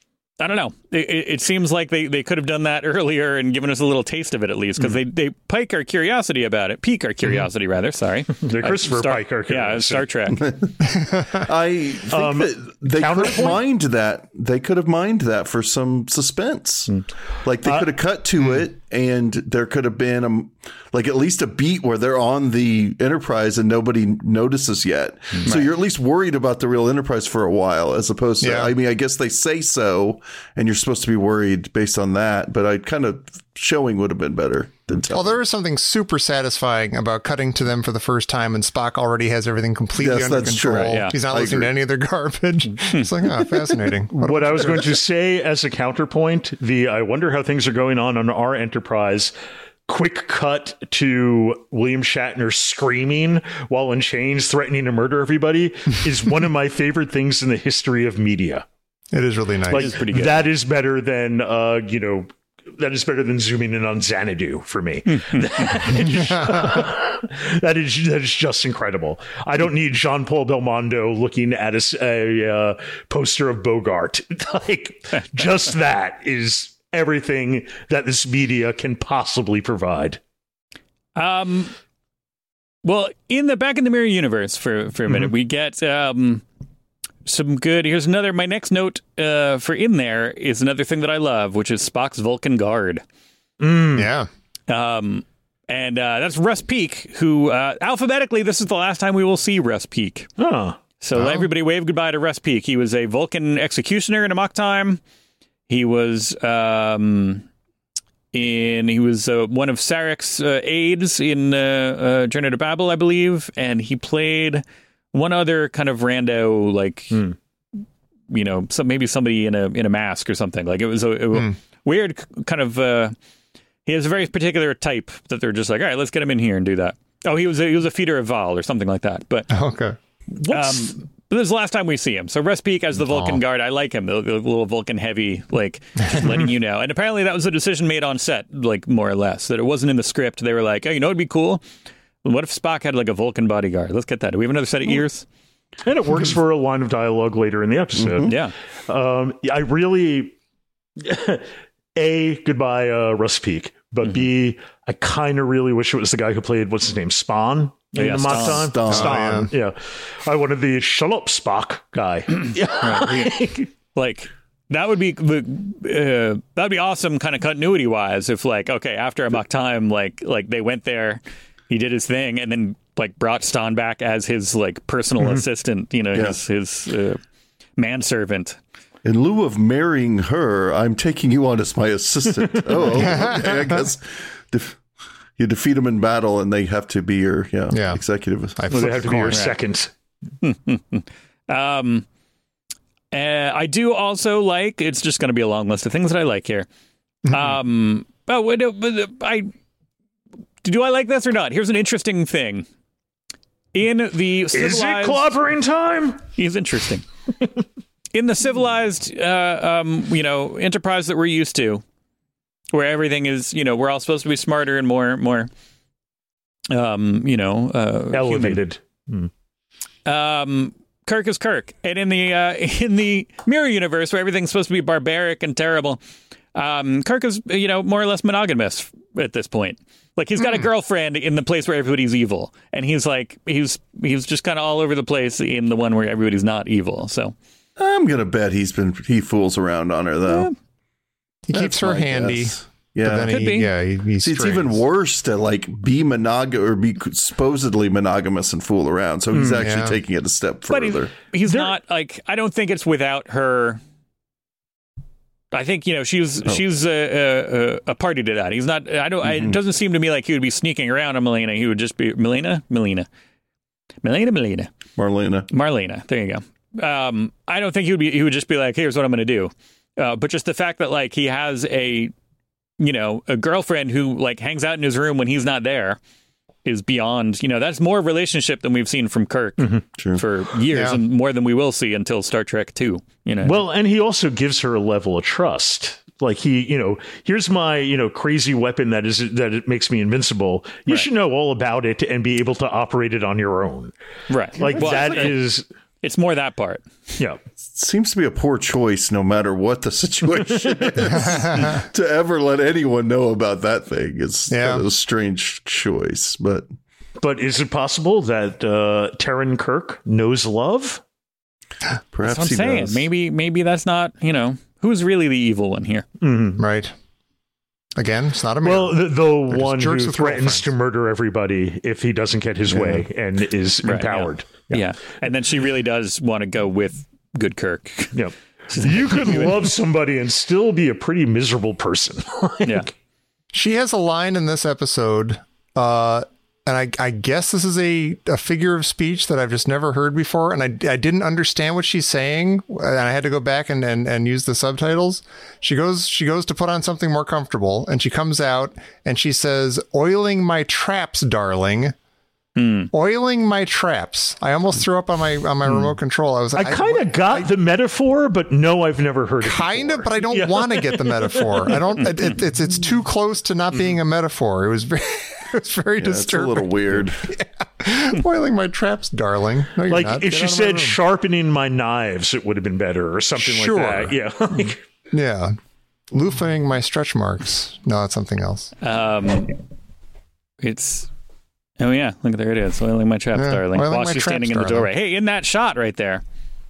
I don't know. It, it seems like they, they could have done that earlier and given us a little taste of it at least, because mm. they, they pike our curiosity about it. Pique our curiosity, mm. rather. Sorry. They're Christopher uh, Star, Pike our curiosity. Yeah, Star Trek. I think um, that they could have mined that. They could have mined that for some suspense. Mm. Like they uh, could have cut to mm. it, and there could have been a, like at least a beat where they're on the Enterprise and nobody notices yet. Mm. So right. you're at least worried about the real Enterprise for a while, as opposed to, yeah. I mean, I guess they say so, and you're supposed to be worried based on that, but I kind of showing would have been better than telling. Well, there is something super satisfying about cutting to them for the first time and Spock already has everything completely yes, under that's control. True. Yeah. He's not I listening agree. to any of their garbage. It's like, oh, fascinating. What, what I was going to say as a counterpoint, the I wonder how things are going on on our Enterprise. Quick cut to William Shatner screaming while in chains, threatening to murder everybody is one of my favorite things in the history of media. It is really nice. Like, it's pretty good. That is better than, uh, you know, that is better than zooming in on Xanadu for me. that, is, that is that is just incredible. I don't need Jean-Paul Belmondo looking at a, a uh, poster of Bogart. Like, just that is everything that this media can possibly provide. Um, well, in the Back in the Mirror universe, for for a minute, mm-hmm. we get um some good. Here's another. My next note uh for in there is another thing that I love, which is Spock's Vulcan guard. Mm. Yeah. Um, and uh, that's Russ Peake, who uh, alphabetically, this is the last time we will see Russ Peake. Oh. So oh. everybody wave goodbye to Russ Peake. He was a Vulcan executioner in Amok Time. He was um, in. He was uh, one of Sarek's uh, aides in uh, uh, Journey to Babel, I believe, and he played one other kind of rando, like hmm. you know, some maybe somebody in a in a mask or something. Like it was a, a hmm. weird kind of. Uh, he has a very particular type that they're just like, all right, let's get him in here and do that. Oh, he was a, he was a feeder of Val or something like that. But okay. Um, but this is the last time we see him. So Russ Peake as the Vulcan oh. guard, I like him. The, the little Vulcan heavy, like just letting you know. And apparently that was a decision made on set, like more or less. That it wasn't in the script. They were like, oh, you know, it'd be cool. What if Spock had like a Vulcan bodyguard? Let's get that. Do we have another set of ears? And it works for a line of dialogue later in the episode. Mm-hmm. Yeah. Um, I really, A, goodbye, uh, Russ Peake. But mm-hmm. B, I kind of really wish it was the guy who played, what's his name, Spawn? Oh, yeah, Spawn. Spawn. Spawn. Yeah. yeah. I wanted the shut up Spock guy. Right. Like, that would be uh, that'd be awesome kind of continuity wise if like, okay, after Amok Time, like like they went there, he did his thing, and then like brought Stan back as his like personal mm-hmm. assistant, you know, yeah. his, his uh, manservant. In lieu of marrying her, I'm taking you on as my assistant. oh, okay, I guess def- you defeat them in battle, and they have to be your yeah, yeah. executive. I well, they have to be your second. um, uh, I do also like. It's just going to be a long list of things that I like here. Mm-hmm. Um, but, what, but I do I like this or not? Here's an interesting thing. In the civilized, is it clobbering time? He's interesting. In the civilized, uh, um, you know, Enterprise that we're used to, where everything is, you know, we're all supposed to be smarter and more, more, um, you know, uh, elevated. Hmm. Um, Kirk is Kirk, and in the uh, in the Mirror universe, where everything's supposed to be barbaric and terrible, um, Kirk is, you know, more or less monogamous at this point. Like he's got mm. a girlfriend in the place where everybody's evil, and he's like he's he's just kind of all over the place in the one where everybody's not evil. So. I'm gonna bet he's been he fools around on her though. Yeah. He keeps her handy. Guess. Yeah, but then could he, be. Yeah, he, he See, it's even worse to like be monog or be supposedly monogamous and fool around. So he's mm, actually yeah. taking it a step further. But he, he's there, not like I don't think it's without her. I think you know she's oh. she's a, a, a party to that. He's not. I don't. Mm-hmm. It doesn't seem to me like he would be sneaking around on Melina. He would just be Melina, Melina, Melina, Melina, Marlena, Marlena. There you go. Um, I don't think he would be. He would just be like, "Here's what I'm going to do." Uh, but just the fact that like he has a, you know, a girlfriend who like hangs out in his room when he's not there is beyond. You know, that's more relationship than we've seen from Kirk mm-hmm. for years, yeah. and more than we will see until Star Trek two. You know, well, and he also gives her a level of trust. Like he, you know, here's my, you know, crazy weapon that is that it makes me invincible. You right. should know all about it and be able to operate it on your own. Right. Like well, that is. It's more that part. Yeah. Seems to be a poor choice, no matter what the situation is. To ever let anyone know about that thing is Yeah. kind of a strange choice. But But is it possible that uh, Terran Kirk knows love? perhaps That's what I'm he saying. does. Maybe maybe that's not, you know, who's really the evil one here? Mm-hmm. Right. Again, it's not a mirror. Well, the, the just one who jerks with threatens girlfriends. to murder everybody if he doesn't get his way and is Right, empowered. Yeah. And then she really does want to go with good Kirk. Yeah. You could love somebody and still be a pretty miserable person. Like, Yeah. She has a line in this episode, uh, and I, I guess this is a, a figure of speech that I've just never heard before, and I, I didn't understand what she's saying, and I had to go back and, and, and use the subtitles. She goes she goes to put on something more comfortable, and she comes out and she says, "Oiling my traps, darling." Hmm. Oiling my traps. I almost threw up on my on my remote control. I was I like, kind of got the metaphor, but no, I've never heard it. kind of, before. but I don't Yeah. want to get the metaphor. I don't. It, it, it's it's too close to not being a metaphor. It was very it was very Yeah, it's a disturbing. little weird. Oiling my traps, darling. No, you're Like not. if Get she out of my said room. sharpening my knives, it would have been better, or something Sure. like that. Yeah. Like, yeah, loofing my stretch marks. No, that's something else. Um, it's oh yeah, look there it is, oiling my traps, Yeah, darling. oiling While my she's traps, standing in the darling. doorway. Hey, in that shot right there.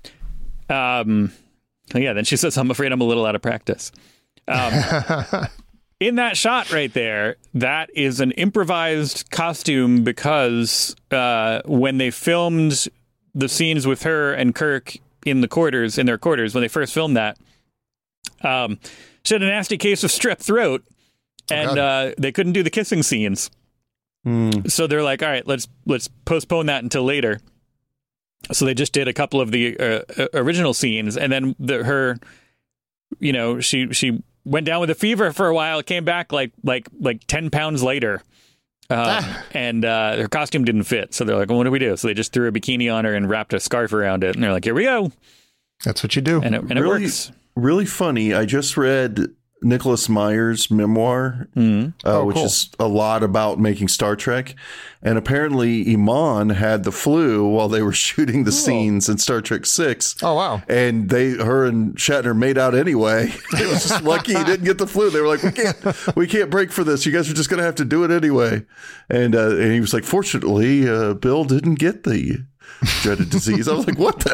Um, oh, yeah. Then she says, "I'm afraid I'm a little out of practice." Um, in that shot right there, that is an improvised costume because uh, when they filmed the scenes with her and Kirk in the quarters, in their quarters, when they first filmed that, um, she had a nasty case of strep throat, and God. uh, they couldn't do the kissing scenes. Hmm. So they're like, all right, let's let's postpone that until later. So they just did a couple of the uh, original scenes, and then the, her, you know, she she went down with a fever for a while, came back like like like ten pounds later, um, Ah. and uh, her costume didn't fit. So they're like, well, what do we do? So they just threw a bikini on her and wrapped a scarf around it, and they're like, here we go, That's what you do. and it, and it Really? works. Really funny. I just read Nicholas Meyer's memoir, Mhm. uh, Oh, which cool. is a lot about making Star Trek. And apparently, Iman had the flu while they were shooting the scenes in Star Trek Six. Oh wow. And they, her and Shatner made out anyway. It was just lucky he didn't get the flu. They were like, we can't, we can't break for this. You guys are just going to have to do it anyway. And uh, and he was like, fortunately, uh, Bill didn't get the dreaded disease. I was like, what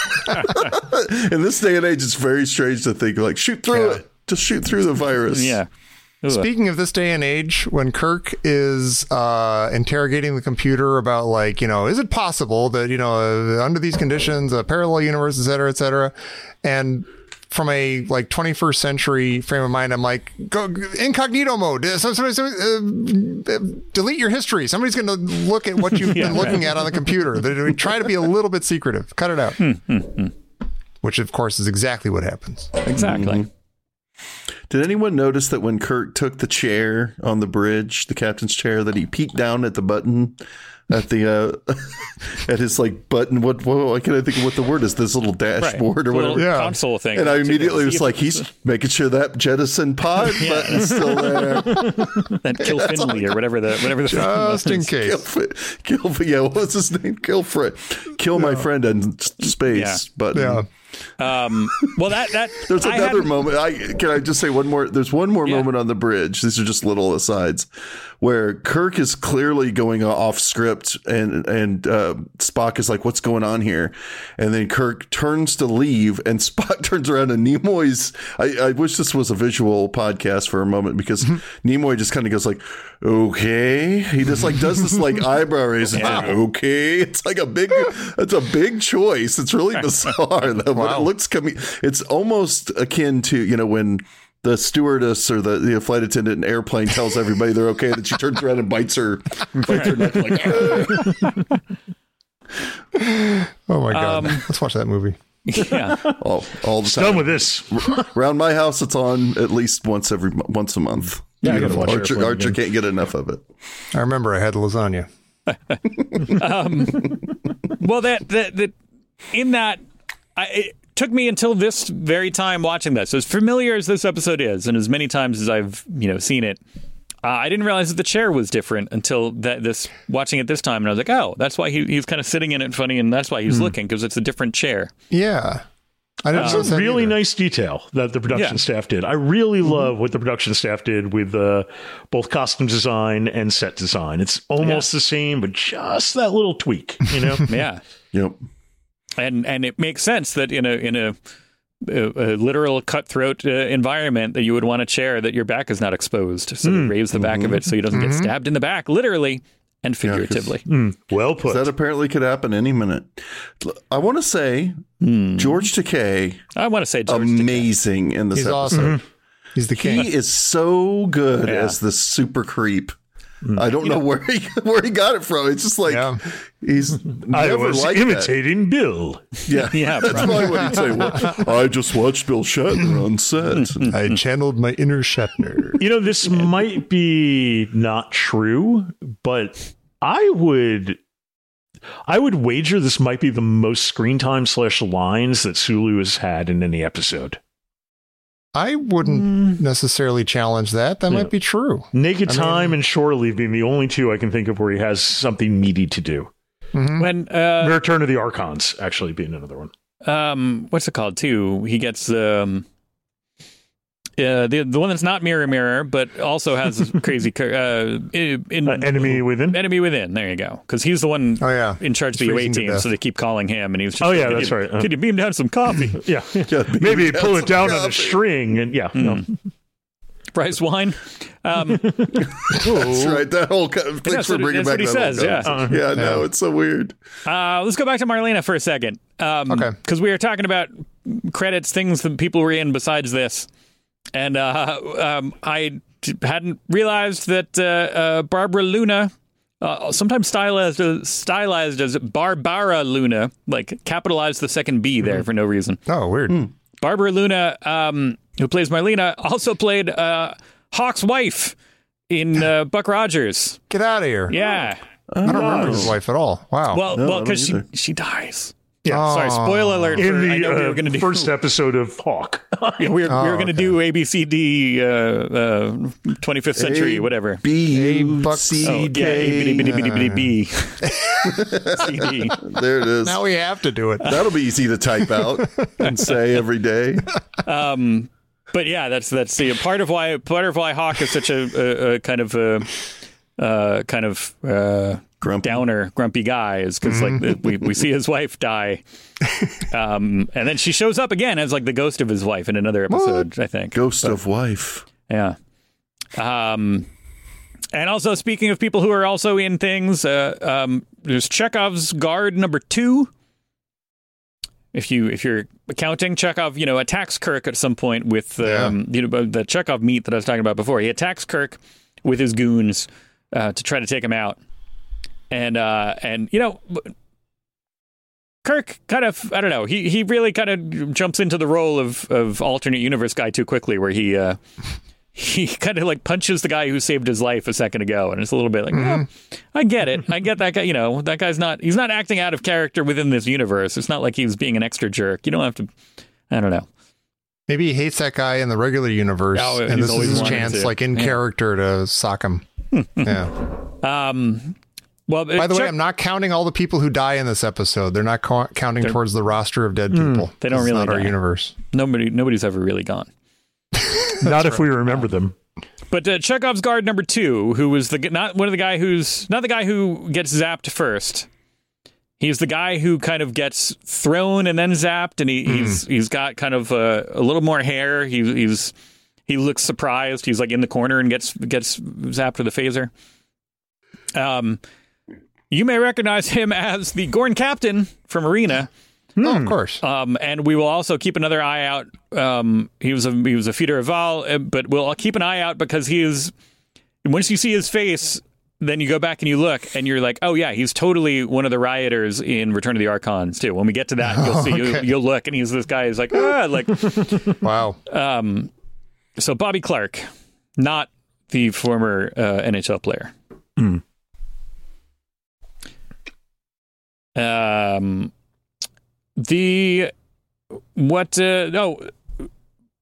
the? In this day and age, it's very strange to think like, shoot through Yeah. it. Just shoot through the virus. Yeah. Ugh. Speaking of this day and age, when Kirk is uh, interrogating the computer about, like, you know, is it possible that, you know, uh, under these conditions, a parallel universe, et cetera, et cetera, and from a like twenty-first century frame of mind, I'm like, go incognito mode. Uh, So, so, so, uh, delete your history. Somebody's going to look at what you've Yeah, been looking right. at on the computer. They try to be a little bit secretive. Cut it out. Which, of course, is exactly what happens. Exactly. Did anyone notice that when Kirk took the chair on the bridge, the captain's chair, that he peeked down at the button at the uh at his like button? What what why can I think of what the word is? This little dashboard or The little whatever. Yeah. console thing. And I immediately See was if like, he's making sure that jettison pod button's still there. that Kill Finley or whatever the whatever the Just in Kill, case. kill, yeah, what was his name? Kill friend, kill my friend in s- space Yeah. button. Yeah. Um, well, that that There's I another hadn't- moment. I can I just say one more. There's one more Yeah. moment on the bridge. These are just little asides where Kirk is clearly going off script, and and uh, Spock is like, "What's going on here?" And then Kirk turns to leave, and Spock turns around, and Nimoy's. I, I wish this was a visual podcast for a moment because Nimoy just kind of goes like, "Okay." He just like does this like eyebrow raising. Yeah. Like, okay, it's like a big. It's a big choice. It's really bizarre. Though, but it looks coming. It's almost akin to, you know, when the stewardess or the, the flight attendant in an airplane tells everybody they're okay, that she turns around and bites her, bites her neck like. "Ah." Oh my God. Um, Let's watch that movie. Yeah. all, all the time. Done with this. Around my house, it's on at least once every mo- once a month. Yeah, I gotta Beautiful. watch Archer, Airplane Archer again. can't get enough of it. I remember I had lasagna. Well, that that that in that, I, it took me until this very time watching this. As familiar as this episode is, and as many times as I've you know seen it, Uh, I didn't realize that the chair was different until that this watching it this time, and I was like, oh, that's why he, he's kind of sitting in it funny, and that's why he's mm. looking, because it's a different chair. Yeah. I didn't That's um, a really either. nice detail that the production Yeah. staff did. I really Mm-hmm. love what the production staff did with uh, both costume design and set design. It's almost yeah. the same, but just that little tweak, you know? Yeah. Yep. And and it makes sense that in a in a, a, a literal cutthroat uh, environment that you would want a chair that your back is not exposed, so mm. raise the back mm-hmm. of it so he doesn't mm-hmm. get stabbed in the back, literally and figuratively. Yeah, mm, well put. That apparently could happen any minute. I want to say mm. George Takei. I want to say George amazing Takei. in this He's episode. Awesome. Mm-hmm. He's the king. He is so good yeah. as the super creep. Mm. I don't you know, know where he where he got it from. It's just like yeah. he's never I was like imitating that. Bill. Yeah, yeah. That's probably what he'd say. Well, I just watched Bill Shatner on set. I channeled my inner Shatner. You know, this might be not true, but I would, I would wager this might be the most screen time slash lines that Sulu has had in any episode. I wouldn't mm. necessarily challenge that. That yeah. might be true. Naked I Time mean, and Shore Leave being the only two I can think of where he has something meaty to do. Mm-hmm. When uh, Return of the Archons actually being another one. Um, what's it called too? He gets um, uh, the the one that's not Mirror Mirror, but also has crazy uh, in, uh, Enemy Within. Enemy Within. There you go. Because he's the one. Oh yeah, in charge of the U A team, so they keep calling him, and he was just. Oh yeah, like, that's right. Uh, Can you beam down some coffee? yeah, yeah. Maybe pull it down coffee. on a string, and yeah. Mm. No. Price wine. Um, that's right. That whole kind of, thanks for bringing back what he that says. Yeah, uh, yeah. No, it's so weird. Uh, let's go back to Marlena for a second. Um, okay, because we were talking about credits, things that people were in besides this. And uh, um, I hadn't realized that uh, uh, Barbara Luna, uh, sometimes stylized as, stylized as Barbara Luna, like capitalized the second B there mm. for no reason. Oh, weird. Mm. Barbara Luna, um, who plays Marlena, also played uh, Hawk's wife in uh, Buck Rogers. Get out of here. Yeah. I don't oh. remember his wife at all. Wow. Well, no, well, because she, she dies. Yeah, oh. sorry. Spoiler alert. In for, the I know uh, we were gonna do, first episode of Hawk. yeah, we were, oh, we were going to okay. do A B C D, uh, uh, twenty-fifth century, A, whatever. B, Buck C, oh, K. Yeah, A, B, B, B, B, B, B. C, D. There it is. Now we have to do it. That'll be easy to type out and say every day. Um, but yeah, that's that's the part of why part of why Hawk is such a, a, a kind of a uh, kind of uh, grumpy. downer, grumpy guy is because mm-hmm. like we we see his wife die, um, and then she shows up again as like the ghost of his wife in another episode. What? I think ghost but, of wife. Yeah. Um, and also speaking of people who are also in things, uh, um, there's Chekhov's guard number two. If you if you're counting, Chekhov, you know, attacks Kirk at some point with um, yeah. you know the Chekhov meet that I was talking about before. He attacks Kirk with his goons uh, to try to take him out, and uh, and you know, Kirk kind of I don't know he he really kind of jumps into the role of of alternate universe guy too quickly, where he uh, he kind of like punches the guy who saved his life a second ago, and it's a little bit like, mm-hmm. oh, I get it, I get that guy. You know, that guy's not he's not acting out of character within this universe. It's not like he was being an extra jerk. You don't have to. I don't know. Maybe he hates that guy in the regular universe, oh, and this is his chance, to. like in yeah. character, to sock him. yeah. Um. Well, by the Chuck, way, I'm not counting all the people who die in this episode. They're not co- counting towards the roster of dead people. They don't this really is not die. Our universe. Nobody, nobody's ever really gone. Not if right. we remember them. But uh, Chekhov's guard number two, who was the not one of the guy who's not the guy who gets zapped first. He's the guy who kind of gets thrown and then zapped, and he, mm. he's he's got kind of a, a little more hair. He, he's he looks surprised. He's like in the corner and gets gets zapped with a phaser. Um, you may recognize him as the Gorn captain from Arena. Oh, of course. Um, and we will also keep another eye out. Um, he was a he was a feeder of Val, but we'll keep an eye out because he is. Once you see his face, then you go back and you look, and you're like, oh yeah, he's totally one of the rioters in Return of the Archons too. When we get to that, you'll see. Okay. You'll, you'll look, and he's this guy. Is like, ah, like, wow. Um, so Bobby Clark, not the former uh, N H L player. Mm. Um. The what? Uh, no,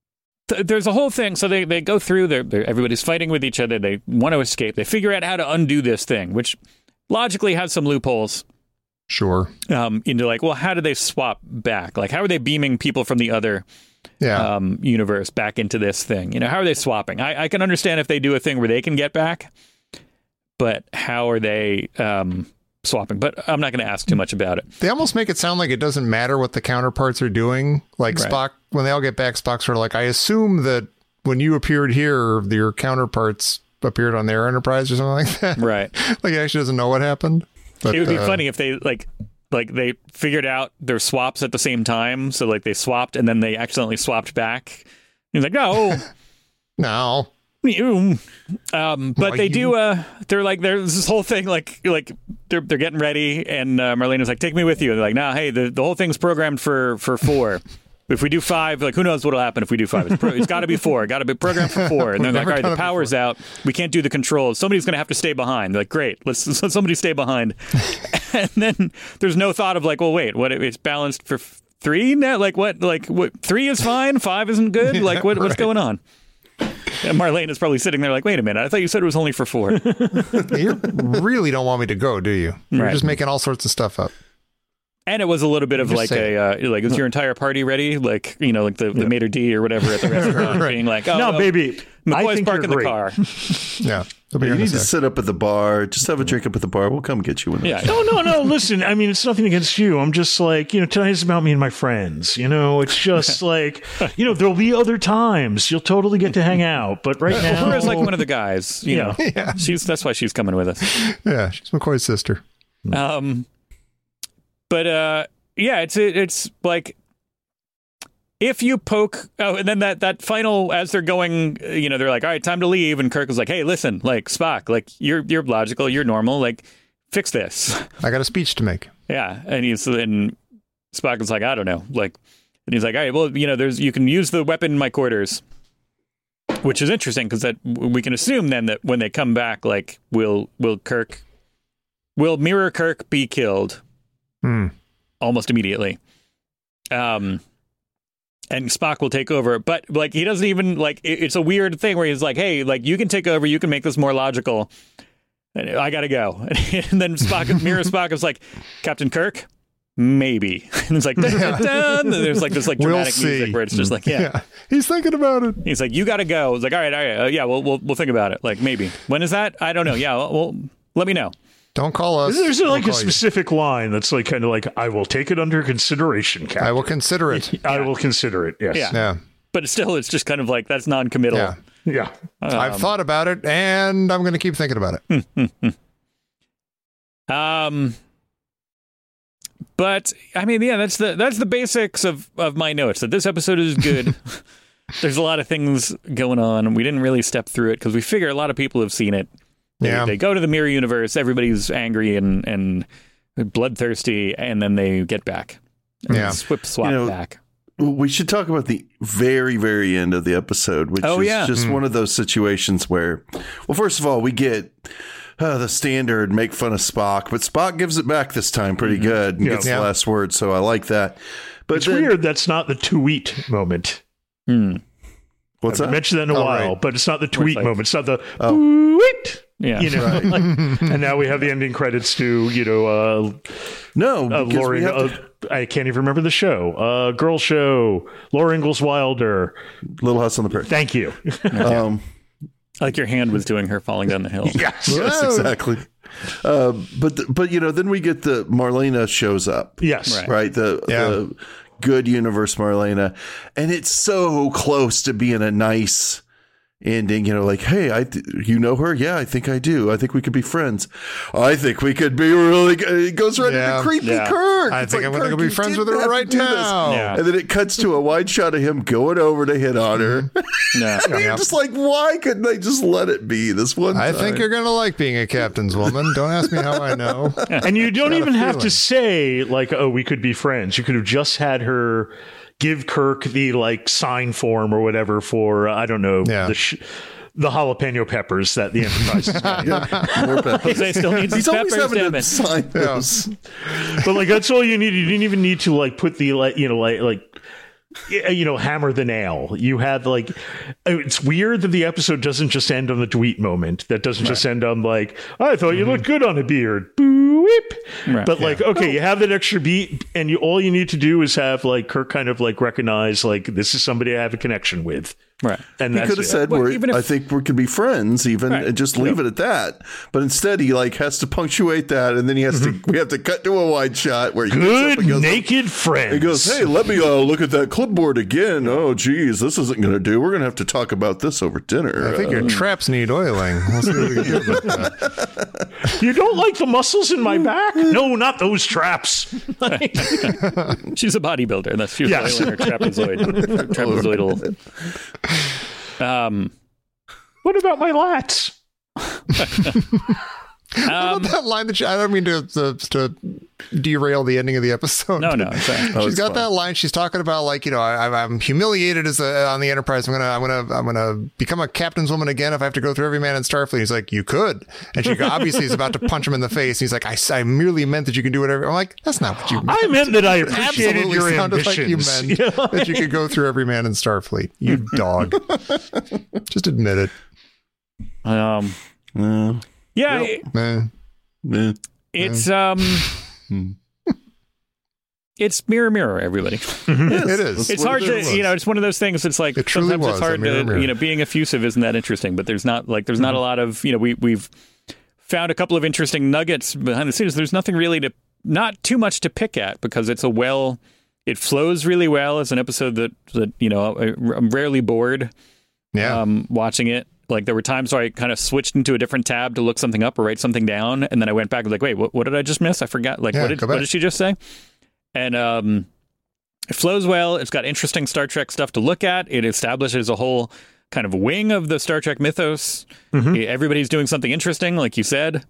th- there's a whole thing. So they, they go through, they're, they're, everybody's fighting with each other. They want to escape. They figure out how to undo this thing, which logically has some loopholes. Sure. Um, into like, well, how do they swap back? Like, how are they beaming people from the other Yeah. um, universe back into this thing? You know, how are they swapping? I, I can understand if they do a thing where they can get back, but how are they um, swapping? But I'm not going to ask too much about it. They almost make it sound like it doesn't matter what the counterparts are doing. Like Right. Spock, when they all get back, Spock's sort of like, I assume that when you appeared here, your counterparts appeared on their Enterprise or something like that. Right. Like he actually doesn't know what happened. But, It would be uh, funny if they like like they figured out their swaps at the same time. So like they swapped and then they accidentally swapped back. He's like, no. No. You. Um, but Why they you? do. Uh, they're like, there's this whole thing. Like, like they're they're getting ready, and uh, Marlena's like, "Take me with you." And they're like, "Nah, hey, the, the whole thing's programmed for for four. If we do five, like, who knows what'll happen if we do five? It's, pro- it's got to be four. Got to be programmed for four." And they're We've like, never "All right, done the it power's out. We can't do the controls. Somebody's going to have to stay behind." They're like, "Great, let's somebody stay behind." And then there's no thought of like, well, wait, what? It's balanced for three now? Like what? Like what? Three is fine. Five isn't good. Like what? What's right. going on? And Marlene is probably sitting there like, wait a minute, I thought you said it was only for four. You really don't want me to go, do you? You're Right. just making all sorts of stuff up. And it was a little bit of Just like say a, uh, like, is your entire party ready? Like, you know, like the, the maitre d' or whatever at the restaurant Right. being like, oh, no, well, baby. I McCoy's think parking you're the great. car. Yeah. They'll be You here in a need to sec. sit up at the bar. Just have a drink up at the bar. We'll come get you one. of Yeah. those. No, no, no. Listen, I mean, it's nothing against you. I'm just like, you know, tonight is about me and my friends. You know, it's just like, you know, there'll be other times. You'll totally get to hang out. But right now. Whereas like one of the guys, you Yeah. know, Yeah. she's that's why she's coming with us. Yeah. She's McCoy's sister. Um, but uh, yeah, it's it's like if you poke, oh, and then that that final as they're going, uh, you know, they're like, all right, time to leave, and Kirk is like, hey, listen, like Spock, like you're you're logical, you're normal, like fix this. I got a speech to make. Yeah, and he's and Spock is like, I don't know, like, and he's like, all right, well, you know, there's you can use the weapon in my quarters, which is interesting because that we can assume then that when they come back, like, will will Kirk, will Mirror Kirk be killed Hmm. almost immediately? Um, and Spock will take over, but like he doesn't even like. It, it's a weird thing where he's like, hey, like you can take over, you can make this more logical. And I gotta go. And then Spock, Mirror Spock is like, Captain Kirk, maybe. And it's like, dun, dun, dun. And there's like this like We'll dramatic see. music where it's just like, yeah. Yeah. He's thinking about it. He's like, you gotta go. It's like, all right, all right, uh, yeah, we'll we'll we'll think about it. Like maybe. When is that? I don't know. Yeah, well, well let me know. Don't call us. There's We'll like a call you. specific line that's like kind of like, I will take it under consideration, Captain. I will consider it. I will consider it. Yes. Yeah. Yeah. But still, it's just kind of like that's non-committal. Yeah. Yeah. I've thought about it and I'm going to keep thinking about it. Um, but I mean, yeah, that's the that's the basics of of my notes. That this episode is good. There's a lot of things going on. We didn't really step through it because we figure a lot of people have seen it. They, Yeah. they go to the mirror universe. Everybody's angry and and bloodthirsty, and then they get back. And Yeah. swip swap You know, back. We should talk about the very, very end of the episode, which Oh, is yeah. just one of those situations where, well, first of all, we get uh, the standard make fun of Spock, but Spock gives it back this time pretty good and Yeah. gets Yeah. the last word, so I like that. But It's then- weird that's not the tweet moment. Hmm. What's I've that? mentioned that in a Oh, while, right. but it's not the Where tweet it's like- moment. It's not the Oh. tweet. Yeah. You know, like- and now we have the ending credits to, you know, uh, No, uh, because Laura, we have uh, to- I can't even remember the show. Uh, Girl Show, Laura Ingalls Wilder. Little House on the Prairie. Thank you. Um, Like your hand was doing her falling down the hill. yes. yes, Whoa. exactly. Uh, but the, but you know, then we get the Marlena shows up. Yes. Right. Right. The Yeah. the good universe Marlena, and it's so close to being a nice ending. You know, like, hey, I th- you know her? Yeah, I think I do. I think we could be friends. I think we could be really. Good. It goes right Yeah. into creepy Yeah. Kirk. I It's think like, I'm going to Kirk, go be you friends with didn't her have to right do this. now. Yeah. And then it cuts to a wide shot of him going over to hit on her. Yeah. And you're just like, why couldn't they just let it be this one I time? think you're going to like being a captain's woman. Don't ask me how I know. And you don't Got a even have feeling. to say, like, oh, we could be friends. You could have just had her give Kirk the, like, sign form or whatever for, uh, I don't know, Yeah. the sh- the jalapeno peppers that the Enterprise is getting. More peppers. Jose still needs his He's always peppers, having damn to it. sign those. But like that's all you needed. You didn't even need to like put the like you know like like you know, hammer the nail. You had like, it's weird that the episode doesn't just end on the Dweet moment. That doesn't right. just end on like, I thought you mm-hmm. looked good on a beard. Boo whip. Right. But like, yeah. okay, oh. you have that extra beat, and you all you need to do is have like Kirk kind of like recognize like this is somebody I have a connection with. Right. And he could have said, well, we're, even if, I think we could be friends even right. and just leave yep. it at that. But instead he like has to punctuate that, and then he has mm-hmm. to we have to cut to a wide shot where he good goes naked friends. He goes, hey, let me uh, look at that clipboard again. Oh, geez, this isn't going to do. We're going to have to talk about this over dinner. I think uh, your traps need oiling. We'll see what we can do about that. You don't like the muscles in my back? No, not those traps. She's a bodybuilder, and that's she's yes. oiling her trapezoid. Trapezoidal. Um, what about my lats? What about that line that she, I don't mean to, to to derail the ending of the episode. No, no, exactly. She's oh, got fun. that line. She's talking about like, you know, I, I'm humiliated as a, on the Enterprise. I'm gonna, I'm gonna, I'm gonna become a captain's woman again if I have to go through every man in Starfleet. He's like, you could, and she obviously is about to punch him in the face. He's like, I, I merely meant that you can do whatever. I'm like, that's not what you meant. I meant that I appreciated Absolutely your sounded ambitions. like you meant yeah. that you could go through every man in Starfleet. You dog. Just admit it. Um. Uh, yeah. Well, it, man. It's um, it's mirror, mirror, everybody. It is. It's hard to, you know, it's one of those things. It's like it sometimes was, it's hard mirror, to, mirror. you know, being effusive isn't that interesting. But there's not like there's not mm-hmm. a lot of, you know, we we've found a couple of interesting nuggets behind the scenes. There's nothing really to, not too much to pick at because it's a well, it flows really well. It's an episode that that you know I'm rarely bored. Yeah, um, watching it. Like there were times where I kind of switched into a different tab to look something up or write something down, and then I went back and was like, wait, what, what did I just miss? I forgot. Like, yeah, what did what did she just say? And um, it flows well. It's got interesting Star Trek stuff to look at. It establishes a whole kind of wing of the Star Trek mythos. Mm-hmm. Everybody's doing something interesting, like you said.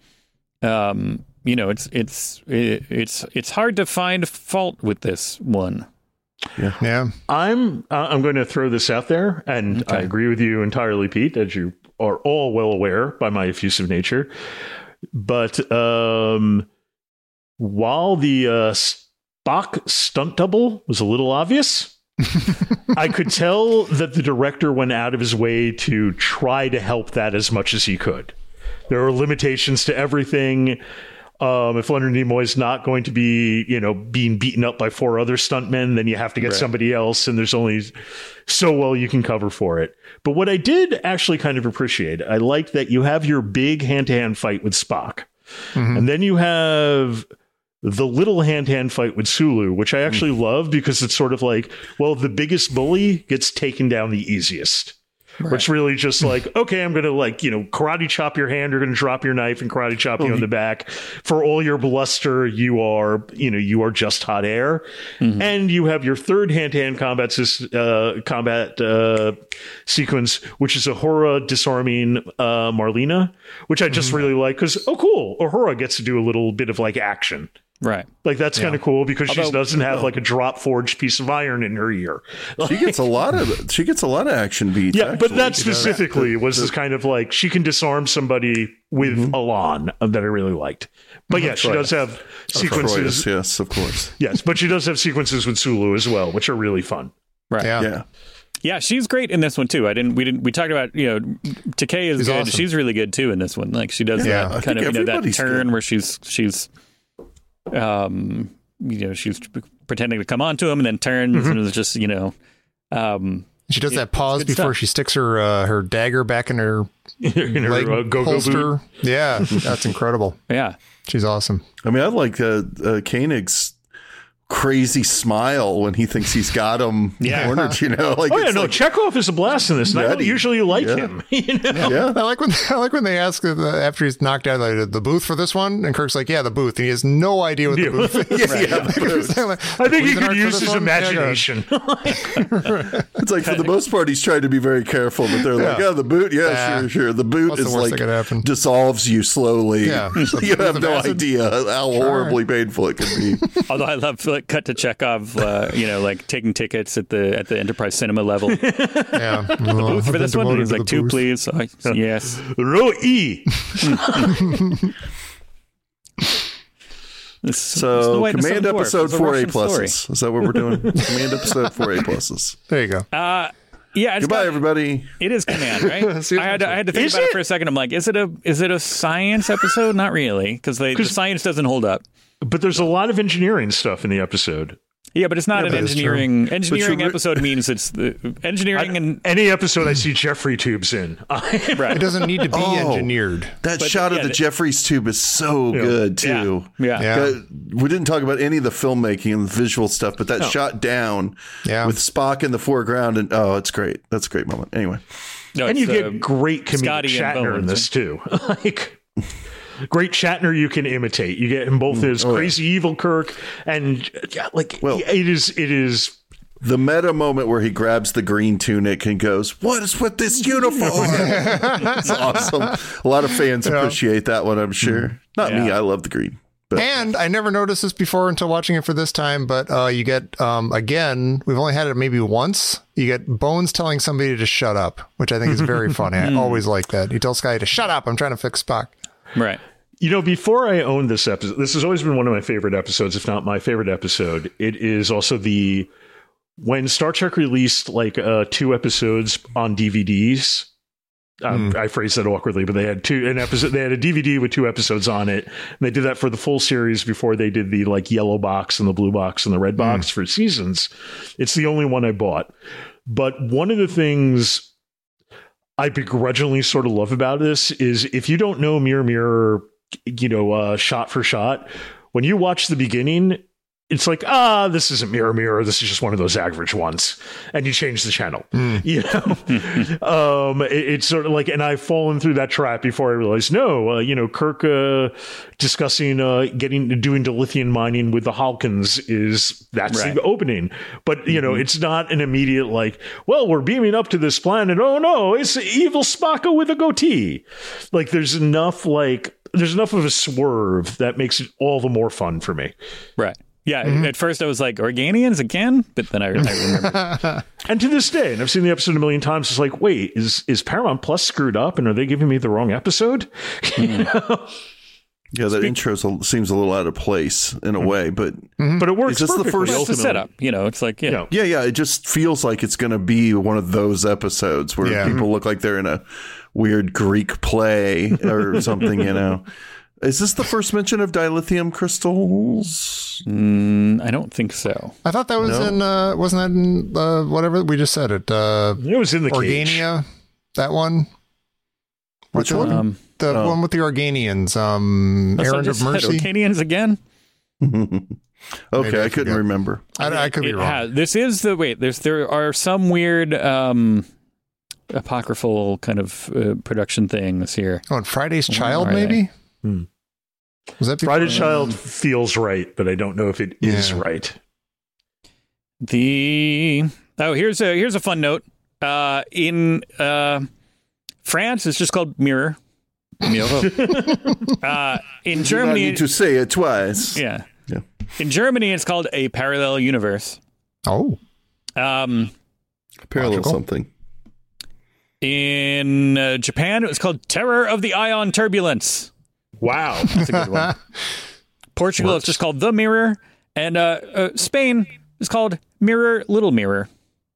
Um, you know, it's it's it, it's it's hard to find fault with this one. Yeah, yeah. I'm uh, I'm going to throw this out there, and okay. I agree with you entirely, Pete, as you are all well aware by my effusive nature. But um, while the uh, Spock stunt double was a little obvious, I could tell that the director went out of his way to try to help that as much as he could. There are limitations to everything. Um, if Leonard Nimoy is not going to be, you know, being beaten up by four other stuntmen, then you have to get right. somebody else, and there's only so well you can cover for it. But what I did actually kind of appreciate, I liked that you have your big hand-to-hand fight with Spock, mm-hmm. and then you have the little hand-to-hand fight with Sulu, which I actually mm. love because it's sort of like, well, the biggest bully gets taken down the easiest. Right. Where it's really just like, okay, I'm going to like, you know, karate chop your hand. You're going to drop your knife and karate chop you on the back. For all your bluster, you are, you know, you are just hot air. Mm-hmm. And you have your third hand-to-hand combat uh, combat uh, sequence, which is Uhura disarming uh, Marlena, which I just mm-hmm. really like because, oh, cool. Uhura gets to do a little bit of like action. Right. Like that's yeah. kind of cool because Although, she doesn't have like a drop forged piece of iron in her ear. She gets a lot of she gets a lot of action beats. Yeah, actually. But that specifically was this kind of like she can disarm somebody with mm-hmm. Elan that I really liked. But yes, yeah, she does have sequences. Croydus, yes, of course. Yes, but she does have sequences with Sulu as well, which are really fun. Right. Yeah. Yeah. Yeah, she's great in this one too. I didn't. We didn't. We talked about you know, Takei is she's good. awesome. She's really good too in this one. Like she does yeah. that kind of you know that turn good. where she's she's. Um, you know, she's pretending to come on to him and then turns mm-hmm. and it's just, you know, um, she does it, that pause before stuff. she sticks her uh, her dagger back in her, in her leg uh, go-go holster. boot. Yeah, that's incredible. Yeah, she's awesome. I mean, I like uh, uh, Koenig's crazy smile when he thinks he's got him yeah. cornered, you know. Like, oh yeah, no, like, Chekhov is a blast in this, and I don't usually like yeah. him. You know? yeah. yeah, I like when I like when they ask uh, after he's knocked out like, the booth for this one, and Kirk's like, "Yeah, the booth," and he has no idea what the Yeah. booth is. yeah, yeah, the booth. Like, I think he "We've been could art for use this his one?" imagination. It's like for the most part, he's trying to be very careful, but they're like, Yeah. "Oh, the boot, yeah, Uh, sure, sure." The boot what's the is worst like that could happen? dissolves you slowly. Yeah. You have of no acid? idea how horribly painful it can be. although I love like, cut to Chekhov, uh, you know, like taking tickets at the at the Enterprise Cinema level. Yeah, The booth for this one, he's like two, booth. please. I, yes. Row E. This, So, Snow White and the command Seven Dwarfs. episode It's a four A Russian story. pluses. Is that what we're doing? Command episode four A pluses. There you go. Uh, yeah, it's Goodbye, got, everybody. it is command, right? See you I had to, I had to think Is about it? it? for a second. I'm like, is it a is it a science episode? Not really, because the science doesn't hold up. But there's a lot of engineering stuff in the episode. Yeah, but it's not Yeah, an but it's engineering engineering you're- episode. Means it's the engineering and Any episode I see Jeffrey tubes in. right. It doesn't need to be Oh. engineered. That But, shot yeah, of the the- Jeffries tube is so good, too. Yeah, Yeah. Uh, we didn't talk about any of the filmmaking and the visual stuff, but that shot down Yeah. with Spock in the foreground, and oh, it's great. That's a great moment. Anyway, No, And it's, you uh, get great comedic Scotty and Shatner in Bones, this too. Like great Shatner you can imitate. You get him both as Oh, yeah. crazy evil Kirk and yeah, like Well- it is it is the meta moment where he grabs the green tunic and goes, "What is with this uniform?" It's awesome. A lot of fans appreciate that one, I'm sure. Not me. Yeah. I love the green. But And I never noticed this before until watching it for this time, but uh, you get, um, again, we've only had it maybe once. You get Bones telling somebody to shut up, which I think is very funny. I always like that. He tells Sky to shut up. I'm trying to fix Spock. right. you know, before I owned this episode, this has always been one of my favorite episodes, if not my favorite episode. It is also the when Star Trek released like uh, two episodes on D V Ds. Um, Mm. I phrased that awkwardly, but they had two an episode. They had a D V D with two episodes on it. And they did that for the full series before they did the like yellow box and the blue box and the red box for seasons. It's the only one I bought. But one of the things I begrudgingly sort of love about this is if you don't know Mirror Mirror, you know, uh, shot for shot, when you watch the beginning, it's like, ah, this isn't Mirror Mirror. This is just one of those average ones. And you change the channel, you know? um, it, it's sort of like, and I've fallen through that trap before I realized, no, uh, you know, Kirk uh, discussing uh, getting, doing dilithium mining with the Halkins is, that's Right. the opening. But, you know, it's not an immediate like, well, we're beaming up to this planet. Oh, no, it's evil Spacca with a goatee. Like, there's enough, like, there's enough of a swerve that makes it all the more fun for me. Right. Yeah. At first I was like, Organians again? But then I, I remember. And to this day, and I've seen the episode a million times, it's like, wait, is is Paramount Plus screwed up and are they giving me the wrong episode? You know? Yeah, that intro seems a little out of place in a way, but But it works Is this the perfectly, first- It's a ultimately. setup. You know, it's like, yeah. You know, yeah, yeah, it just feels like it's going to be one of those episodes where Yeah. people look like they're in a weird Greek play or something, you know. Is this the first mention of dilithium crystals? Mm, I don't think so. I thought that was No. in, uh, wasn't that in uh, whatever we just said it? Uh, it was in the cage. Organia, that one? What's Which the one? Um, The Oh. one with the Organians, um, that's what I Errand of just said. Mercy. Organians again? Okay, I I, couldn't forget. remember. I, I could be It wrong. has- this is the wait. There's there are some weird um, apocryphal kind of uh, production things here. Oh, and Friday's Where Child, are they? maybe? Hmm. Was that before? Friday Child feels right, but I don't know if it is Yeah. right. The oh here's a here's a fun note. Uh, in uh, France, it's just called Mirror. Mirror. uh, in You don't Germany, need to say it twice. yeah. Yeah. In Germany, it's called a parallel universe. Oh, Um, Parallel Logical. something. in uh, Japan, it was called Terror of the Ion Turbulence. Wow. That's a good one. Portugal, it's just called The Mirror. And uh, uh, Spain is called Mirror Little Mirror.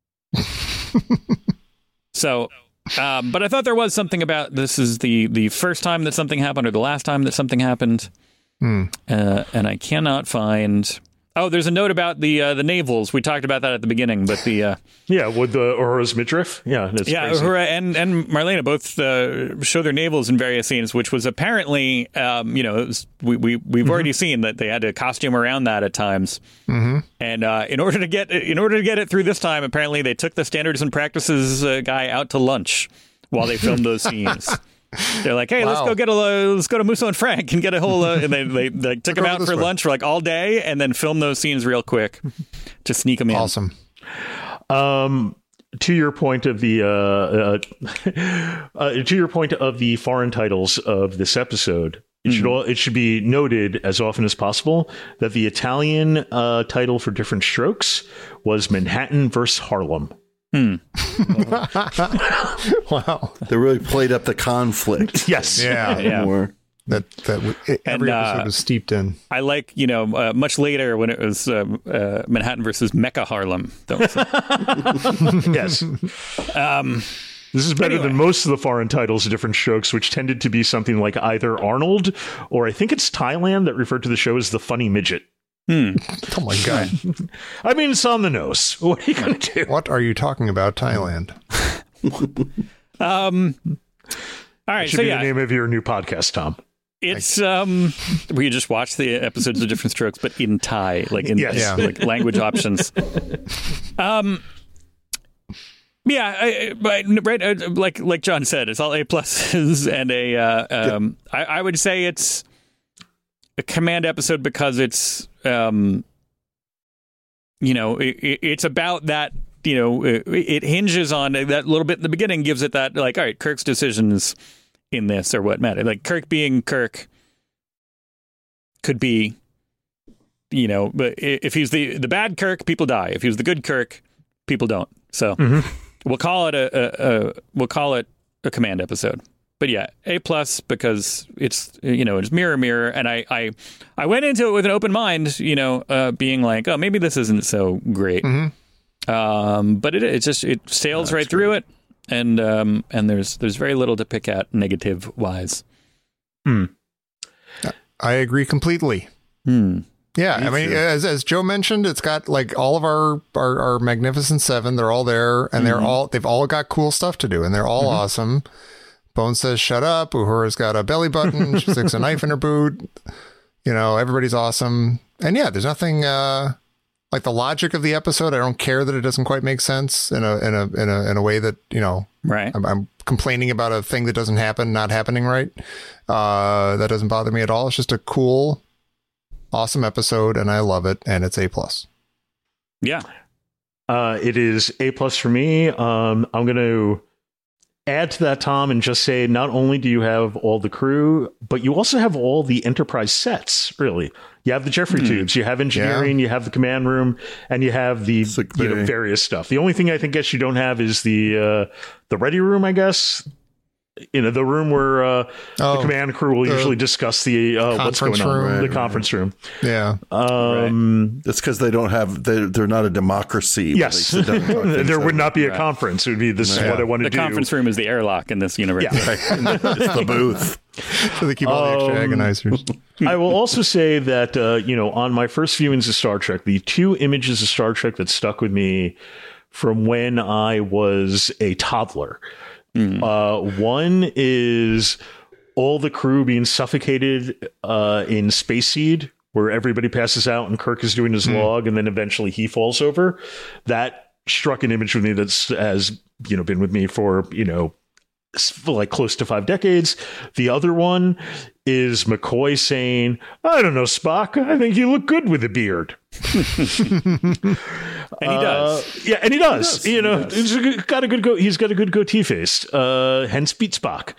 So, um, but I thought there was something about this is the, the first time that something happened or the last time that something happened. Hmm. Uh, and I cannot find... Oh, there's a note about the uh, the navels. We talked about that at the beginning, but the... Uh, Yeah, with the Uhura's midriff. Yeah, that's yeah, crazy. Uhura and, and Marlena both uh, show their navels in various scenes, which was apparently, um, you know, it was, we, we, we've Mm-hmm. already seen that they had to costume around that at times. Mm-hmm. And uh, in order to get in order to get it through this time, apparently they took the standards and practices uh, guy out to lunch while they filmed those scenes. They're like, hey, let's Wow. go get a uh, let's go to Musso and Frank and get a whole. Uh, and they they, they took him over out this for way. lunch for like all day and then film those scenes real quick to sneak them in. awesome. Um, to your point of the uh, uh, uh, to your point of the foreign titles of this episode, it should all, it should be noted as often as possible that the Italian uh, title for Different Strokes was Manhattan versus Harlem. Wow. They really played up the conflict. Yes. Yeah. Yeah. More. that that w- it, every And, uh, episode was steeped in. I like, you know, uh, much later when it was uh, uh, Manhattan versus Mecha Harlem. That was Yes. um, This is better Anyway. than most of the foreign titles of different strokes, which tended to be something like either Arnold or I think it's Thailand that referred to the show as the funny midget. hmm. Oh my god! I mean, it's on the nose. What are you going to do? What are you talking about, Thailand? um, all right, Should so be yeah, the name of your new podcast, Tom. it's um, we just watch the episodes of Different Strokes, but in Thai, like in Yes. Yeah. like language options. Um, yeah, I, but right, uh, like like John said, it's all A pluses and a. Uh, um, I, I would say it's a command episode because it's um, you know, it, it- it's about that. You know, it, it hinges on that little bit in the beginning, gives it that like, all right, Kirk's decisions in this are what matter. Like Kirk being Kirk could be, you know, but i- if he's the the bad Kirk, people die. If he was the good Kirk, people don't. So we'll call it a, a, a we'll call it a command episode. But yeah, A plus because it's you know it's mirror mirror, and I I I went into it with an open mind, you know, uh, being like, oh, maybe this isn't so great. Um, but it it just it sails right through it, and um and there's there's very little to pick at negative wise. I agree completely. Hmm. Yeah, I mean, too. as as Joe mentioned, it's got like all of our our, our Magnificent Seven. They're all there, and they're all they've all got cool stuff to do, and they're all awesome. Bones says, "Shut up." Uhura's got a belly button. She sticks a knife in her boot. You know, everybody's awesome, and yeah, there's nothing uh, like the logic of the episode. I don't care that it doesn't quite make sense in a in a in a in a way that you know. Right. I'm, I'm complaining about a thing that doesn't happen, not happening right. Uh, that doesn't bother me at all. It's just a cool, awesome episode, and I love it, and it's A plus. Yeah. Uh, it is A plus for me. Um, I'm going to add to that, Tom, and just say not only do you have all the crew, but you also have all the Enterprise sets, really. You have the Jeffrey tubes, you have engineering, you have the command room, and you have the Sick you know, bay. various stuff. The only thing I think guess you don't have is the uh, the ready room, I guess. You know, the room where uh, Oh, the command crew will the usually discuss the uh, what's going conference on, room. the Right, conference room. Yeah. Um, That's because they don't have they they're not a democracy. where Yes, they sit down and talk things there would out. not be a Right. conference. It would be this is Yeah. what I want The to do. conference room is the airlock in this universe. Yeah. It's the booth. So they keep all the extra Um, agonizers. I will also say that, uh, you know, on my first viewings of Star Trek, the two images of Star Trek that stuck with me from when I was a toddler. Uh, one is all the crew being suffocated uh, in Space Seed, where everybody passes out and Kirk is doing his log, and then eventually he falls over. That struck an image with me that's has you know been with me for you know s- for like close to five decades. The other one is McCoy saying, "I don't know, Spock. I think you look good with a beard." And he does. Uh, yeah, and he does. does, You he know, does. he's a good- got a good go. He's got a good goatee face. Uh, hence Beat Spock.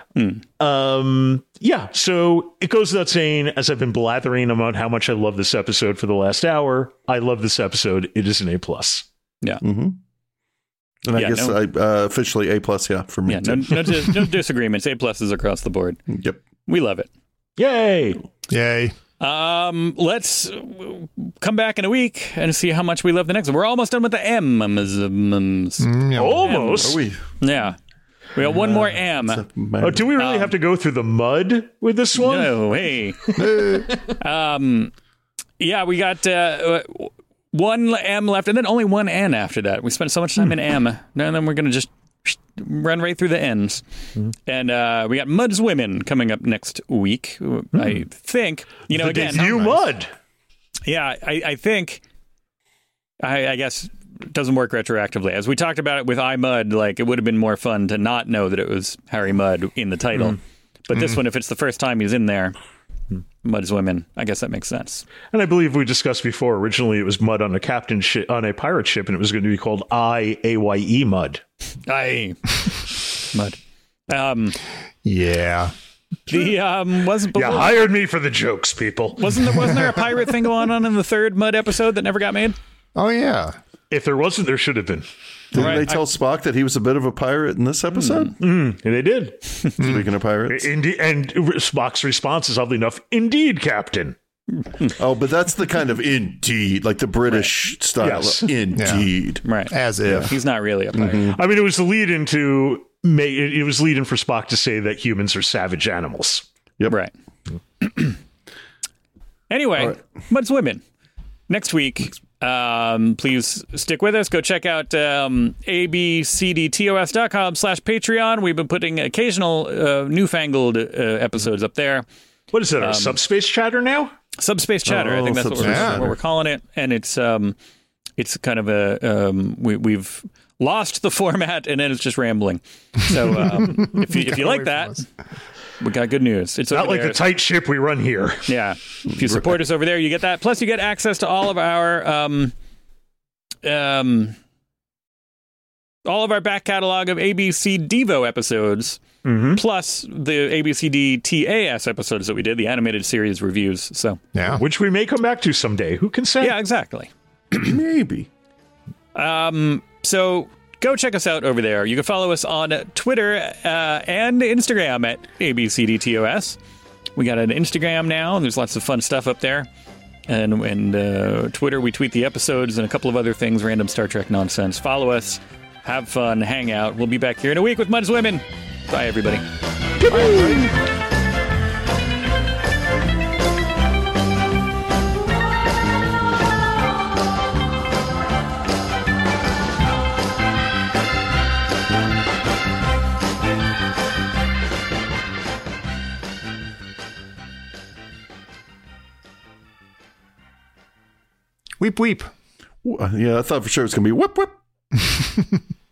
Um, yeah. So it goes without saying, as I've been blathering about how much I love this episode for the last hour, I love this episode. It is an A plus. Yeah. Mm-hmm. And I Yeah, guess no- I uh, officially A plus, yeah, for me Yeah. too. No, no, dis- no disagreements. A pluses across the board. Yep. We love it. Yay! Yay. Um, let's come back in a week and see how much we love the next one. We're almost done with the M. Mm, yeah. Almost. Are we? Yeah. We got one more M. Oh, do we really have to go through the mud with this one? No, hey. um, yeah, we got uh, one M left, and then only one N after that. We spent so much time in M, and then we're going to just run right through the N's. And uh, we got Mud's Women coming up next week, I think. You know, The again, debut mud. yeah, I, I think, I, I guess, it doesn't work retroactively. As we talked about it with iMud, like, it would have been more fun to not know that it was Harry Mudd in the title. But this one, if it's the first time he's in there, Mud's Women, I guess that makes sense. And I believe we discussed before, originally it was mud on a captain ship, on a pirate ship, and it was going to be called I A Y E mud. Aye. Mud. Um, Yeah. the, um, wasn't, You hired me for the jokes, people. wasn't there, wasn't there a pirate thing going on in the third Mud episode that never got made? Oh, yeah. If there wasn't, there should have been. Didn't Right, they tell I- Spock that he was a bit of a pirate in this episode? Mm, and they did. Speaking of pirates. Inde- and Spock's response is oddly enough, "Indeed, Captain." Oh, but that's the kind of indeed, like the British style. Yes. Indeed. Right. As if. He's not really a pirate. I mean, it was the lead into. It was lead in for Spock to say that humans are savage animals. Yep. Right. Anyway, All right. Mud's Women. Next week, um, please stick with us. Go check out um, abcdtos.com slash Patreon. We've been putting occasional uh, newfangled uh, episodes up there. What is that? Our subspace chatter now? Subspace Chatter, I Oh, think that's what we're, Subspace Chatter. what we're calling it. And it's um, it's kind of a, um, we, we've lost the format and then it's just rambling. So um, if you, if you like Away that, from us. we got good news. It's Not over like there. the tight ship we run here. Yeah. If you support us over there, you get that. Plus, you get access to all of our um, um, all of our back catalog of A B C Devo episodes, Mm-hmm. plus the A B C D T A S episodes that we did, the animated series reviews. So, Yeah. Which we may come back to someday. Who can say? yeah, exactly. Maybe. Um, so go check us out over there. You can follow us on Twitter uh, and Instagram at A B C D T O S. We got an Instagram now, and there's lots of fun stuff up there. And and uh, Twitter, we tweet the episodes and a couple of other things, random Star Trek nonsense. Follow us, have fun, hang out. We'll be back here in a week with Mud's Women. Bye, everybody. Weep, weep. Yeah, I thought for sure it was going to be whip, whip.